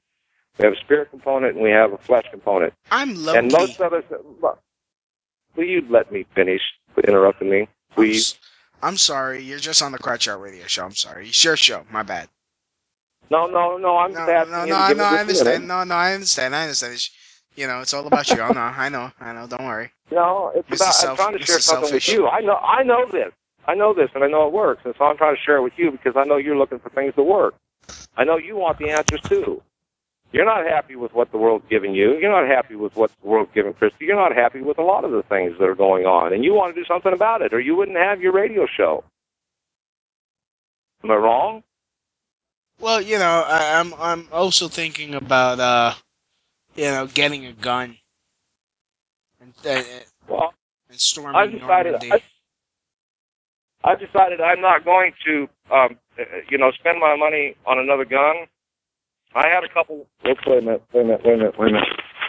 F: We have a spirit component and we have a flesh component.
E: I'm low
F: And
E: key.
F: most of us, will you let me finish interrupting me, please?
E: I'm, I'm sorry. You're just on the Crotch Out Radio show. I'm sorry. It's your show. My bad.
F: No, no, no. I'm
E: No,
F: just asking
E: no,
F: you
E: no,
F: to give
E: no.
F: me
E: I
F: just a
E: understand.
F: minute.
E: No, no. I understand. I understand. It's, you know, it's all about you. I know. I know. I know. Don't worry.
F: No, it's
E: Mister
F: about.
E: Self,
F: I'm trying to
E: Mister
F: share something
E: Selfish.
F: with you. I know. I know this. I know this, and I know it works, and so I'm trying to share it with you because I know you're looking for things to work. I know you want the answers too. You're not happy with what the world's giving you. You're not happy with what the world's giving Christy. You're not happy with a lot of the things that are going on, and you want to do something about it, or you wouldn't have your radio show. Am I wrong?
E: Well, you know, I, I'm I'm also thinking about uh, you know, getting a gun and uh,
F: well,
E: and storming
F: I've decided.
E: Normandy.
F: I, I've decided I'm not going to, um, you know, spend my money on another gun. I had a couple. Let's wait a minute. Wait a minute. Wait a minute. Wait a minute.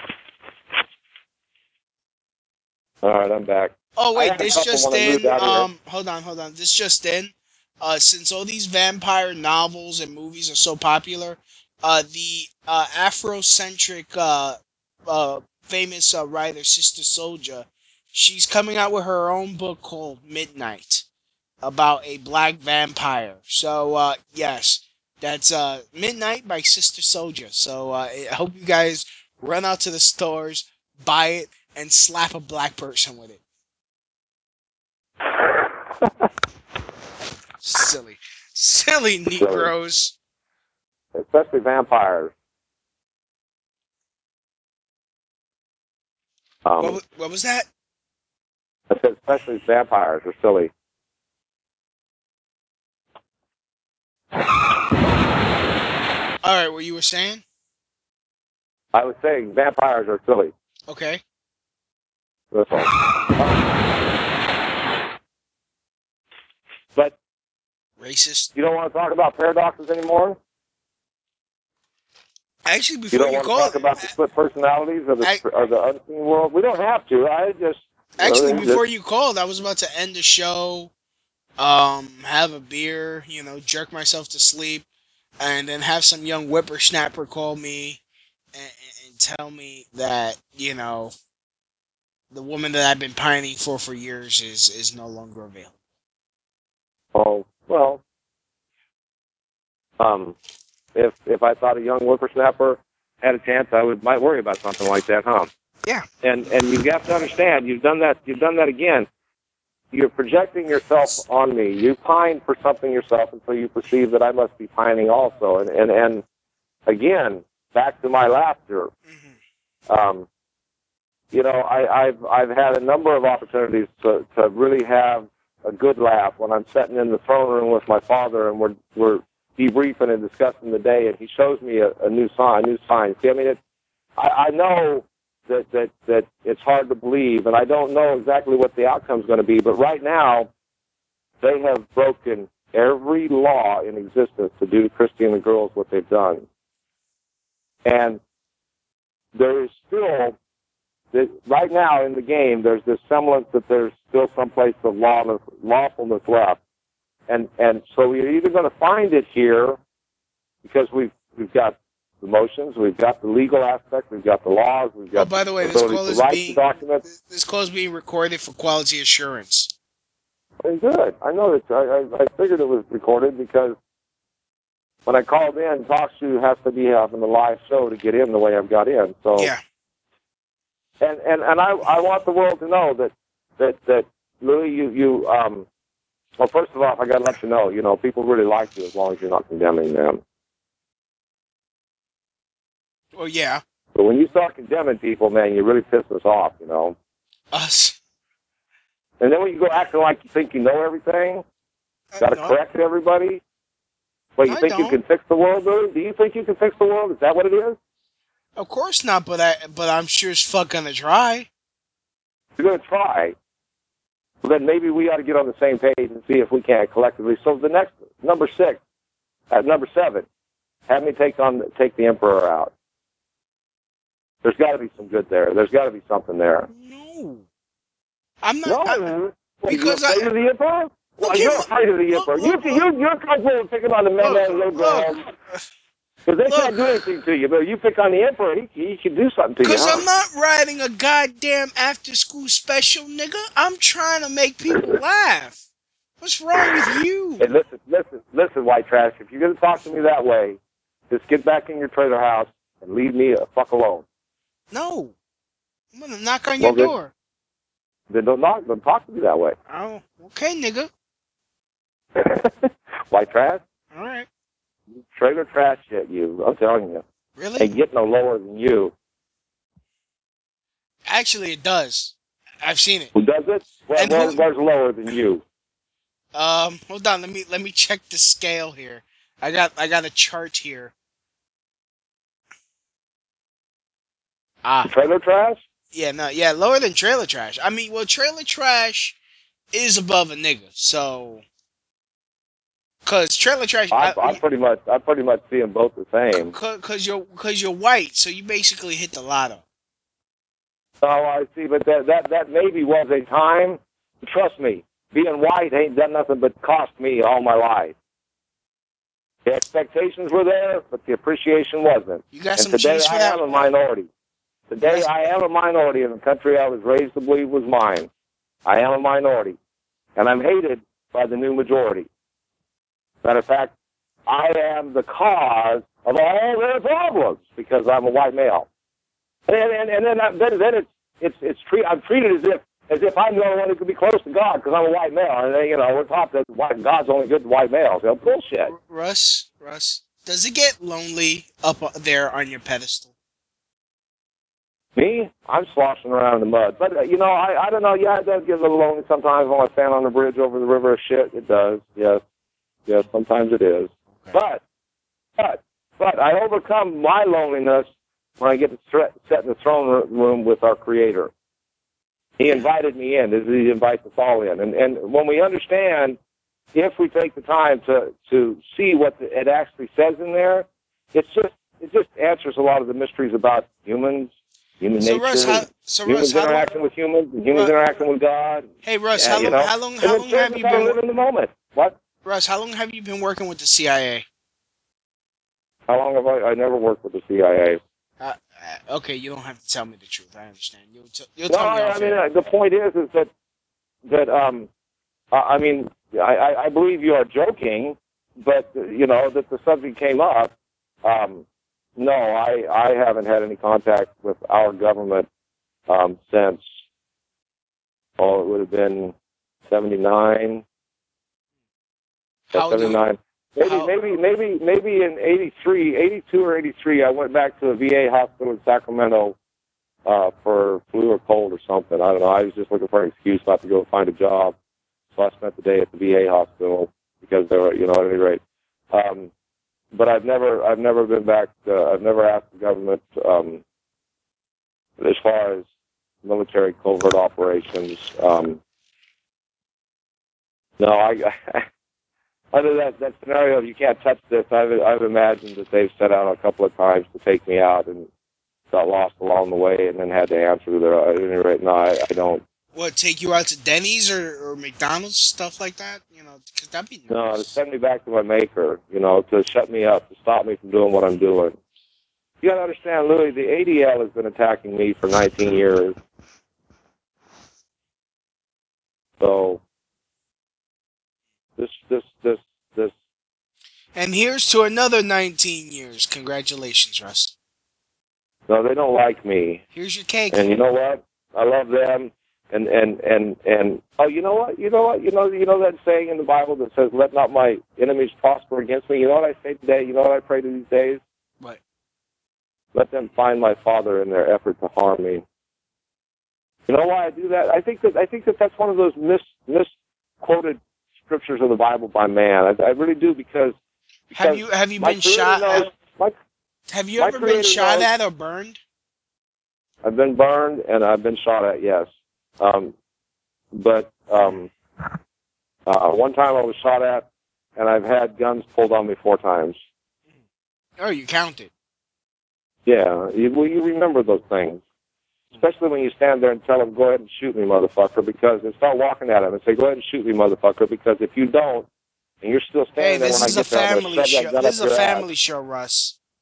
F: All right, I'm back.
E: Oh
F: I
E: wait,
F: had a
E: this
F: couple
E: just
F: when I moved
E: in.
F: out here.
E: Um, hold on, hold on. This just in. Uh, since all these vampire novels and movies are so popular, uh, the uh, Afrocentric uh, uh, famous uh, writer Sister Soldier, she's coming out with her own book called Midnight about a black vampire. So uh, yes, that's uh, Midnight by Sister Soldier. So uh, I hope you guys run out to the stores, buy it, and slap a black person with it. Silly. Silly Negroes.
F: Especially vampires. Um,
E: What, wa- what was that?
F: I said especially vampires are silly.
E: Alright, what you were saying?
F: I was saying vampires are silly.
E: Okay.
F: That's all. But
E: Racist.
F: you don't want to talk about paradoxes anymore?
E: Actually,
F: You
E: before
F: don't
E: you,
F: want to
E: call
F: talk about the split personalities of the,
E: I,
F: of the unseen world? We don't have to. I just...
E: actually
F: uh,
E: before
F: just,
E: you called, I was about to end the show, um, have a beer, you know, jerk myself to sleep, and then have some young whippersnapper call me and, and, and tell me that, you know, the woman that I've been pining for for years is is no longer available.
F: Oh, well... Um, if if I thought a young whippersnapper had a chance, I would might worry about something like that, huh?
E: Yeah.
F: And and you have to understand, you've done that. You've done that again. You're projecting yourself on me. You pine for something yourself, and so you perceive that I must be pining also. And and and again, back to my laughter. Um, you know, I, I've I've had a number of opportunities to to really have a good laugh when I'm sitting in the throne room with my father, and we're we're debriefing and discussing the day, and he shows me a, a new sign, a new sign. See, I mean, it, I, I know that, that that it's hard to believe, and I don't know exactly what the outcome's going to be, but right now, they have broken every law in existence to do to Christy and the girls what they've done. And there is still, right now in the game, there's this semblance that there's still some place of lawfulness, lawfulness left. And and so we're either going to find it here because we've we've got the motions, we've got the legal aspect, we've got the laws, we've got
E: Oh, by the way,
F: the
E: this
F: ability
E: call
F: to
E: is
F: write
E: being
F: the documents.
E: this call is being recorded for quality assurance.
F: Very good. I know that. I, I I figured it was recorded because when I called in, TalkShoe has to be having a live show to get in the way I've got in. So
E: yeah.
F: And and and I I want the world to know that that that Louis, you you um. Well, first of all, I got to let you know, you know, people really like you as long as you're not condemning them.
E: Well, yeah.
F: But when you start condemning people, man, you really piss us off, you know.
E: Us.
F: And then when you go acting like you think you know everything, got to
E: no.
F: correct everybody. Well, you
E: No, I
F: think you
E: don't.
F: can fix the world, Louis? Do you think you can fix the world? Is that what it is?
E: Of course not, but I but I'm sure as fuck gonna try.
F: You're going to try. Well, then maybe we ought to get on the same page and see if we can't collectively. So the next, number six, at number seven, have me take on take the Emperor out. There's got to be some good there. There's got to be something there.
E: No. I'm not.
F: No,
E: I,
F: well,
E: because
F: you're afraid
E: I,
F: of the Emperor? Well,
E: okay,
F: you're
E: look,
F: afraid of the
E: look,
F: Emperor.
E: look,
F: you,
E: look,
F: you, you're comfortable with picking on the men
E: look,
F: and little girls.
E: look.
F: Because they
E: Look.
F: can't do anything to you, but you pick on the Emperor, he, he can do something to you,
E: Because
F: huh?
E: I'm not writing a goddamn after-school special, nigga. I'm trying to make people laugh. What's wrong with you?
F: Hey, listen, listen, listen, white trash. If you're going to talk to me that way, just get back in your trailer house and leave me a fuck alone.
E: No. I'm going to knock on
F: Well,
E: your
F: then,
E: door.
F: then don't knock, don't talk to me that way.
E: Oh, okay, nigga.
F: White trash?
E: All right.
F: Trailer trash shit, you. I'm telling you.
E: Really?
F: Ain't get no lower than you.
E: Actually, it does. I've seen it.
F: Who does it? Well,
E: And
F: well
E: who-
F: where's lower than you?
E: Um, hold on. Let me let me check the scale here. I got I got a chart here. Ah.
F: Trailer trash?
E: Yeah, no, yeah, lower than trailer trash. I mean, well, trailer trash is above a nigga, so cause trailer trash.
F: I,
E: I,
F: I pretty much, I pretty much see them both the same.
E: Cause, cause you're cause you're white, so you basically hit the lotto.
F: Oh, I see, but that that that maybe was a time. Trust me, being white ain't done nothing but cost me all my life. The expectations were there, but the appreciation wasn't.
E: You got
F: and
E: some
F: today
E: cheese for
F: I
E: that?
F: am a minority. Today
E: Yes.
F: I am a minority in the country I was raised to believe was mine. I am a minority, and I'm hated by the new majority. Matter of fact, I am the cause of all their problems because I'm a white male. And and, and then, I, then then it's it's it's treat, I'm treated as if as if I'm the only one who could be close to God because I'm a white male. And you know, we're taught that white, God's only good to white males. You know, bullshit.
E: Russ, Russ, does it get lonely up there on your pedestal?
F: Me, I'm sloshing around in the mud. But uh, you know, I I don't know. Yeah, it does get a little lonely sometimes when I stand on the bridge over the river of shit. It does. Yes, yes. Sometimes it is.
E: Okay.
F: But but but I overcome my loneliness when I get to thre- sit in the throne room with our Creator. He invited me in. This is He invites us all in. And and when we understand, if we take the time to to see what the, it actually says in there, it's just it just answers a lot of the mysteries about humans, human
E: So
F: nature,
E: Russ, how, so
F: humans
E: Russ, how
F: interacting
E: long,
F: with humans, and humans
E: Ru-
F: interacting with God.
E: Hey Russ,
F: Yeah,
E: how
F: you
E: long,
F: know.
E: how long,
F: And
E: how
F: then
E: long
F: church
E: have
F: is
E: you
F: how to
E: been?
F: live in the moment. What?
E: Russ, how long have you been working with the C I A?
F: How long have I? I never worked with the C I A.
E: Uh, uh, okay, you don't have to tell me the truth. I understand. You'll, t- you'll
F: No,
E: tell me
F: I,
E: off
F: I mean
E: air.
F: uh, the point is, is that that um, I, I mean, I, I I believe you are joking, but uh, you know that the subject came up. Um, no, I I haven't had any contact with our government um, since. Oh, it would have been seventy-nine.
E: How old are you?
F: seventy-nine. Maybe,
E: How-
F: maybe, maybe, maybe in eighty-three, eighty-two or eighty-three, I went back to a V A hospital in Sacramento uh, for flu or cold or something. I don't know. I was just looking for an excuse not to go find a job, so I spent the day at the V A hospital because they were, you know, at any rate. Um, but I've never, I've never been back. To, I've never asked the government um, as far as military covert operations. Um, no, I. Other than that, that scenario of you can't touch this, I've, I've imagined that they've set out a couple of times to take me out and got lost along the way and then had to answer their, at any rate, no, I, I don't.
E: What, take you out to Denny's or, or McDonald's, stuff like that? You know, because that'd be nice.
F: No, to send me back to my maker, you know, to shut me up, to stop me from doing what I'm doing. You got to understand, Louis, the A D L has been attacking me for nineteen years. So, this, this, this, this,
E: And here's to another nineteen years. Congratulations, Russ.
F: no, they don't like me.
E: Here's your cake.
F: And you know what? I love them. And, and, and, and, oh, you know what? You know what? You know, you know that saying in the Bible that says, let not my enemies prosper against me? You know what I say today? You know what I pray to these days?
E: What?
F: Let them find my Father in their effort to harm me. You know why I do that? I think that, I think that that's one of those mis, misquoted scriptures of the Bible by man. I, I really do because, because
E: Have you have you
F: my
E: been
F: Creator
E: shot?
F: knows,
E: Have,
F: my,
E: have you
F: my
E: ever been
F: Creator
E: shot
F: knows-
E: at or burned?
F: I've been burned and I've been shot at, yes. Um, but um, uh, one time I was shot at, and I've had guns pulled on me four times.
E: Oh, you counted.
F: Yeah, you, well, you remember those things, especially when you stand there and tell them, "Go ahead and shoot me, motherfucker," because and start walking at him and say, "Go ahead and shoot me, motherfucker," because if you don't, and you're still
E: Hey,
F: standing there
E: this
F: when I
E: is a
F: get there, I'm
E: family
F: gonna shove
E: show.
F: that gun
E: This is
F: up
E: a
F: your
E: family
F: ass.
E: show, Russ.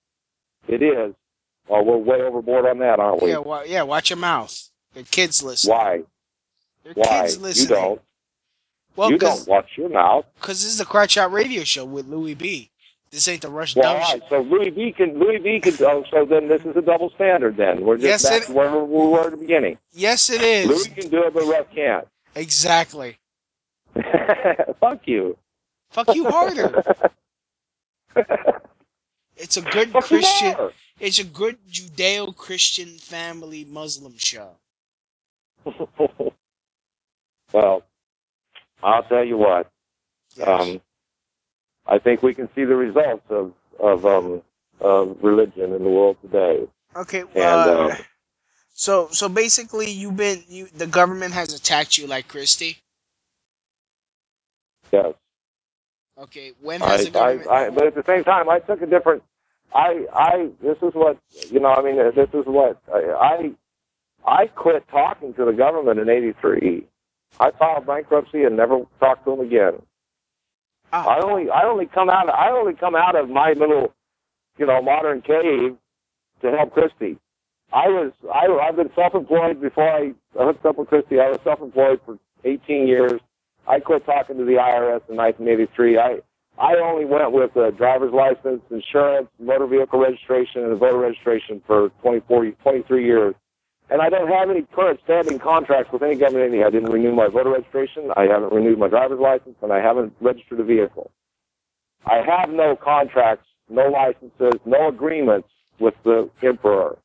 F: it is. Oh, we're way overboard on that, aren't we?
E: Yeah, wa- yeah. Watch your mouth. The kids listen.
F: Why?
E: Your
F: Why?
E: kids
F: You
E: listening.
F: don't.
E: Well,
F: you don't watch your mouth.
E: Because this is the Crotch Shot Radio Show with Louis B. This ain't the Rush
F: Well,
E: Dumb
F: all right.
E: Show.
F: So Louis B can Louis B can. Oh, so then this is a double standard. Then we're just
E: Yes,
F: back
E: it-
F: to where we were at the beginning.
E: Yes, it is.
F: Louis can do it, but Russ can't.
E: Exactly.
F: Fuck you.
E: Fuck you harder. It's a good
F: Fuck you
E: Christian.
F: more.
E: It's a good Judeo-Christian family Muslim show.
F: Well, I'll tell you what.
E: Yes.
F: Um, I think we can see the results of of um of religion in the world today.
E: Okay.
F: And
E: Uh,
F: um,
E: so so basically, you've been you. The government has attacked you like Christie.
F: yes.
E: Okay. When has
F: I,
E: the government?
F: I, I, but at the same time, I took a different. I, I. This is what you know. I mean, this is what I. I quit talking to the government in eighty-three. I filed bankruptcy and never talked to them again.
E: Ah.
F: I only, I only come out. I only come out of my little, you know, modern cave to help Christy. I was. I, I've been self-employed before I hooked up with Christy. I was self-employed for eighteen years. I quit talking to the I R S in nineteen eighty-three. I I only went with a driver's license, insurance, motor vehicle registration, and a voter registration for twenty-four, twenty-three years. And I don't have any current standing contracts with any government entity. I didn't renew my voter registration. I haven't renewed my driver's license, and I haven't registered a vehicle. I have no contracts, no licenses, no agreements with the emperor.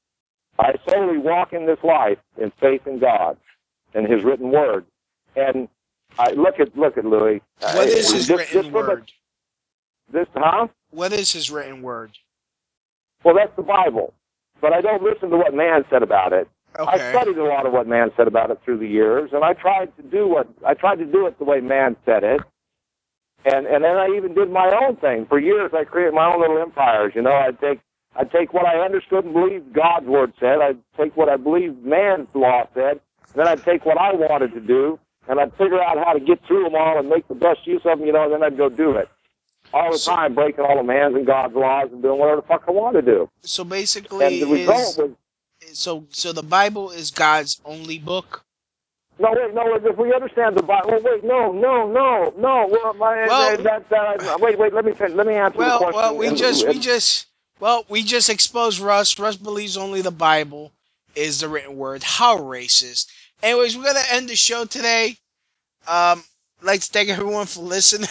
F: I solely walk in this life in faith in God and His written word. And I look at look at Louis.
E: What is
F: uh,
E: his
F: this,
E: written
F: this,
E: word?
F: This, huh?
E: What is his written word?
F: Well, that's the Bible. But I don't listen to what man said about it.
E: Okay.
F: I studied a lot of what man said about it through the years, and I tried to do what I tried to do it the way man said it. And and then I even did my own thing. For years, I created my own little empires. You know, I'd take I'd take what I understood and believed God's word said. I'd take what I believed man's law said. And then I'd take what I wanted to do, and I'd figure out how to get through them all and make the best use of them. You know, and then I'd go do it. All the
E: So-
F: time, breaking all the man's and God's laws and doing whatever the fuck I want to do.
E: So basically,
F: And the result
E: is,
F: was.
E: so so the Bible is God's only book.
F: No, wait, no, if we understand the Bible, wait, no, no, no, no, well, my,
E: Well-
F: that, that, wait, wait, let me, let me answer
E: Well,
F: the question.
E: well, we
F: and-
E: just we
F: and-
E: just well we just exposed Russ. Russ believes only the Bible is the written word. How racist. Anyways, we're gonna end the show today. Um, I'd like to thank everyone for listening.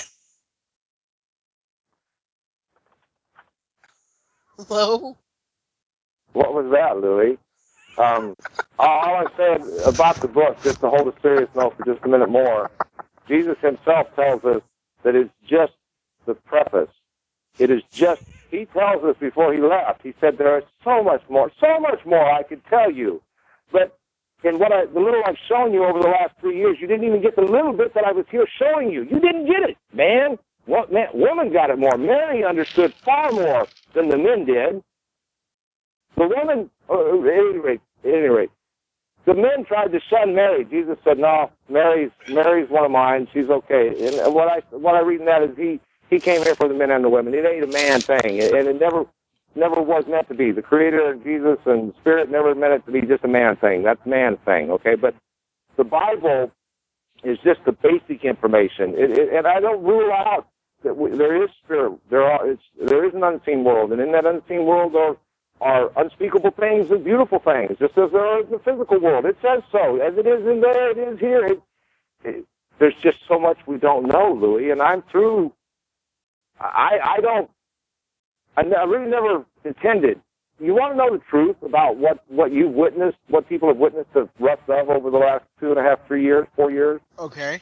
E: Hello.
F: What was that, Louis? Um, all I said about the book, just to hold a serious note for just a minute more, Jesus himself tells us that it's just the preface. It is just, he tells us before he left, he said there is so much more, so much more I could tell you. But in what I, the little I've shown you over the last three years, you didn't even get the little bit that I was here showing you. You didn't get it, man. What, man, women got it more. Mary understood far more than the men did. The woman, uh, at any rate, at any rate, the men tried to shun Mary. Jesus said, "No, Mary's Mary's one of mine. She's okay." And what I what I read in that is he he came here for the men and the women. It ain't a man thing, and it never never was meant to be. The Creator, Jesus, and Spirit never meant it to be just a man thing. That's man's thing, okay? But the Bible is just the basic information, it, it, and I don't rule out that we, there is spirit. There are it's, there is an unseen world, and in that unseen world are are unspeakable things and beautiful things, just as there are in the physical world. It says so. As it is in there, it is here. It, it, there's just so much we don't know, Louis, and I'm through. I, I don't, I, I really never intended. You want to know the truth about what, what you've witnessed, what people have witnessed of Russ Dove over the last two and a half, three years, four years?
E: Okay.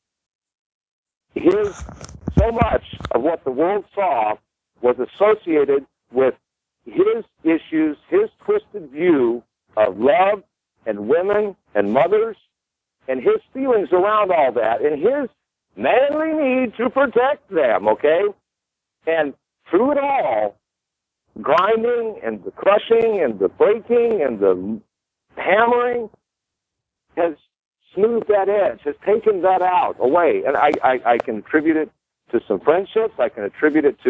F: His, so much of what the world saw was associated with his issues, his twisted view of love and women and mothers, and his feelings around all that, and his manly need to protect them, okay? And through it all, grinding and the crushing and the breaking and the hammering has smoothed that edge, has taken that out away. And I, I, I can attribute it to some friendships. I can attribute it to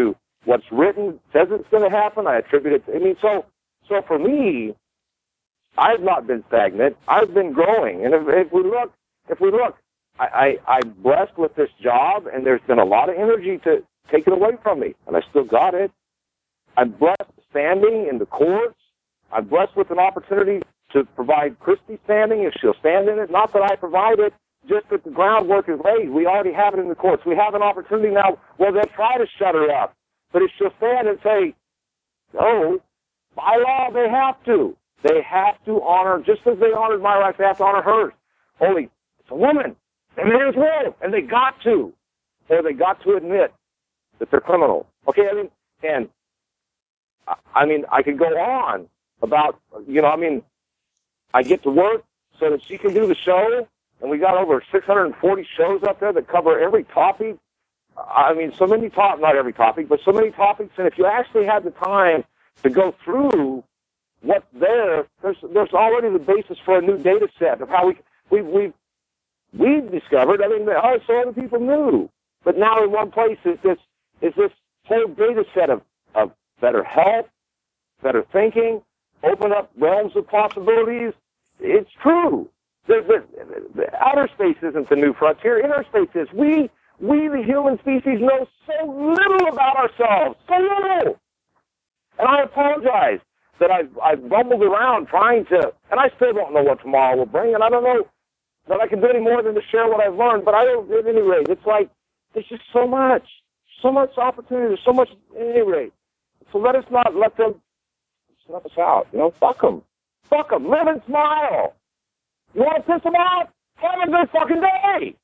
F: what's written says it's going to happen. I attribute it to, I mean, so, so for me, I've not been stagnant. I've been growing. And if, if we look, if we look, I, I, I'm blessed with this job, and there's been a lot of energy to take it away from me, and I still got it. I'm blessed standing in the courts. I'm blessed with an opportunity to provide Christy standing if she'll stand in it. Not that I provide it, just that the groundwork is laid. We already have it in the courts. We have an opportunity now where they'll try to shut her up. But if she'll stand and say, no, by law, they have to. They have to honor, just as they honored my rights, they have to honor hers. Only, it's a woman, and it is wrong, and they got to, or they got to admit that they're criminal. Okay, I mean, and, I mean, I could go on about, you know, I mean, I get to work so that she can do the show, and we got over six hundred forty shows up there that cover every topic. I mean, so many topics, not every topic, but so many topics, and if you actually had the time to go through what's there, there's there's already the basis for a new data set of how we we we we've discovered. I mean, oh, so other people knew, but now in one place is this is this whole data set of of better health, better thinking, open up realms of possibilities. It's true. The, the, the outer space isn't the new frontier. Inner space is. We we the human species know so little about ourselves, so little. And I apologize that I've, I've bumbled around trying to, and I still don't know what tomorrow will bring, and I don't know that I can do any more than to share what I've learned, but I don't, at any rate, it's like, there's just so much, so much opportunity, there's so much, at any rate. So let us not let them snuff us out, you know, fuck them. Fuck them, live and smile. You want to piss them off? Have a good fucking day.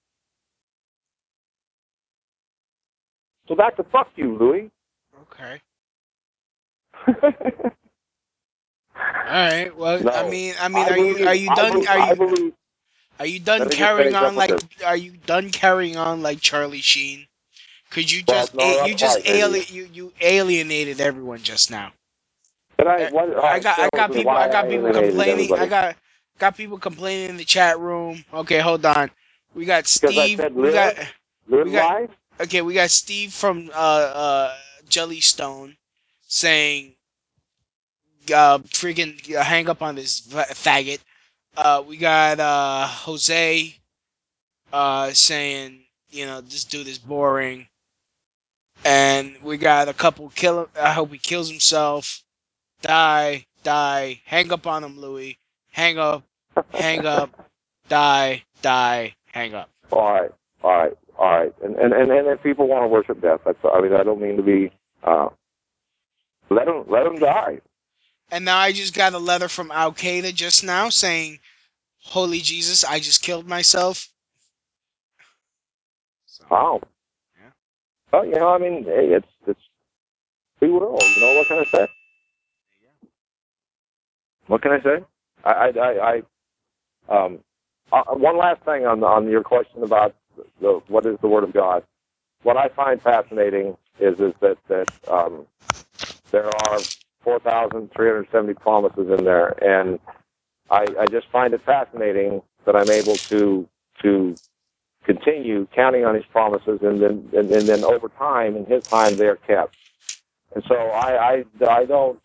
F: So back to fuck you, Louis.
E: Okay. All right. Well,
F: No,
E: I mean, I mean,
F: I
E: are
F: believe,
E: you are you
F: I
E: done?
F: believe,
E: Are
F: I
E: you
F: believe,
E: are you done
F: let me just
E: carrying
F: finish
E: on
F: up with
E: like?
F: this.
E: Are you done carrying on like Charlie Sheen? Could you
F: Well,
E: just
F: no,
E: a-
F: not
E: you just
F: quite, maybe.
E: ali- you you alienated everyone just now?
F: But I,
E: Uh,
F: what, all
E: I
F: right,
E: got
F: share
E: I
F: with
E: got
F: me
E: people I
F: why
E: got
F: I
E: people
F: alienated
E: complaining. I
F: everybody.
E: got got people complaining in the chat room. Okay, hold on. We got
F: Because I
E: Steve.
F: said
E: We got
F: live, live
E: we got
F: life.
E: okay. We got Steve from uh uh Jellystone saying uh freaking uh, hang up on this fa- faggot. Uh, we got uh Jose uh saying you know this dude is boring, and we got a couple kill. I hope he kills himself. Die, die, hang up on him, Louis. Hang up, hang up, die, die, hang up.
F: All right, all right, all right. And and and, and if people want to worship death, that's. I mean, I don't mean to be. Uh, let them let them die.
E: And now I just got a letter from Al Qaeda just now saying, "Holy Jesus, I just killed myself." So,
F: Wow.
E: yeah.
F: Well, you know, I mean, hey, it's it's free will. You know what can I say? What can I say? I I I, I um. Uh, one last thing on on your question about the, what is the Word of God. What I find fascinating is is that that um, there are four thousand three hundred seventy promises in there, and I, I just find it fascinating that I'm able to to continue counting on His promises, and then and, and then over time, in His time, they are kept. And so I I, I don't.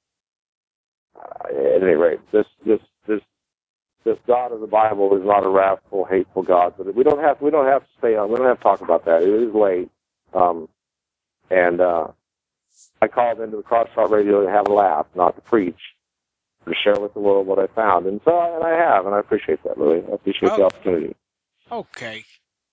F: At any rate, this this this this God of the Bible is not a wrathful, hateful God. But we don't have we don't have to stay on. We don't have to talk about that. It is late, um, and uh, I called into the Crosstalk Radio to have a laugh, not to preach, to share with the world what I found. And so, and I have, and I appreciate that, Louis. I appreciate
E: Oh,
F: the opportunity.
E: okay.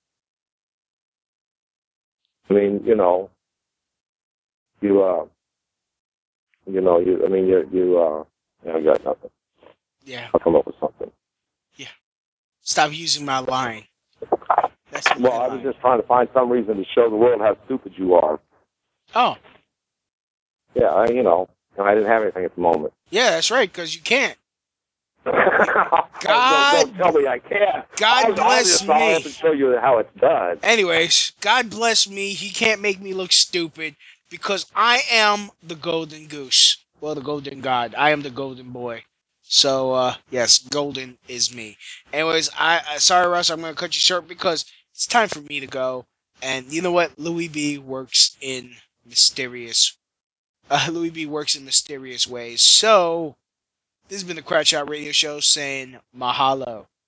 F: I mean, you know, you uh, you know, you. I mean, you you uh, you know, I got nothing.
E: Yeah.
F: I'll come up with something.
E: Yeah. Stop using my line. That's my
F: Well, I
E: line.
F: was just trying to find some reason to show the world how stupid you are.
E: Oh.
F: Yeah, I, you know, and I didn't have anything at the moment.
E: Yeah, that's right, because you can't.
F: God, don't, don't tell me I can't.
E: God
F: I'll, I'll
E: bless
F: just, I'll
E: me.
F: have to show you how it's done.
E: Anyways, God bless me. He can't make me look stupid because I am the golden goose. Well, the golden god. I am the golden boy. So, uh, yes, golden is me. Anyways, I, I sorry, Russ, I'm going to cut you short because it's time for me to go. And you know what? Louis B works in mysterious. Uh, Louis B works in mysterious ways. So this has been the Crash Out Radio Show saying mahalo.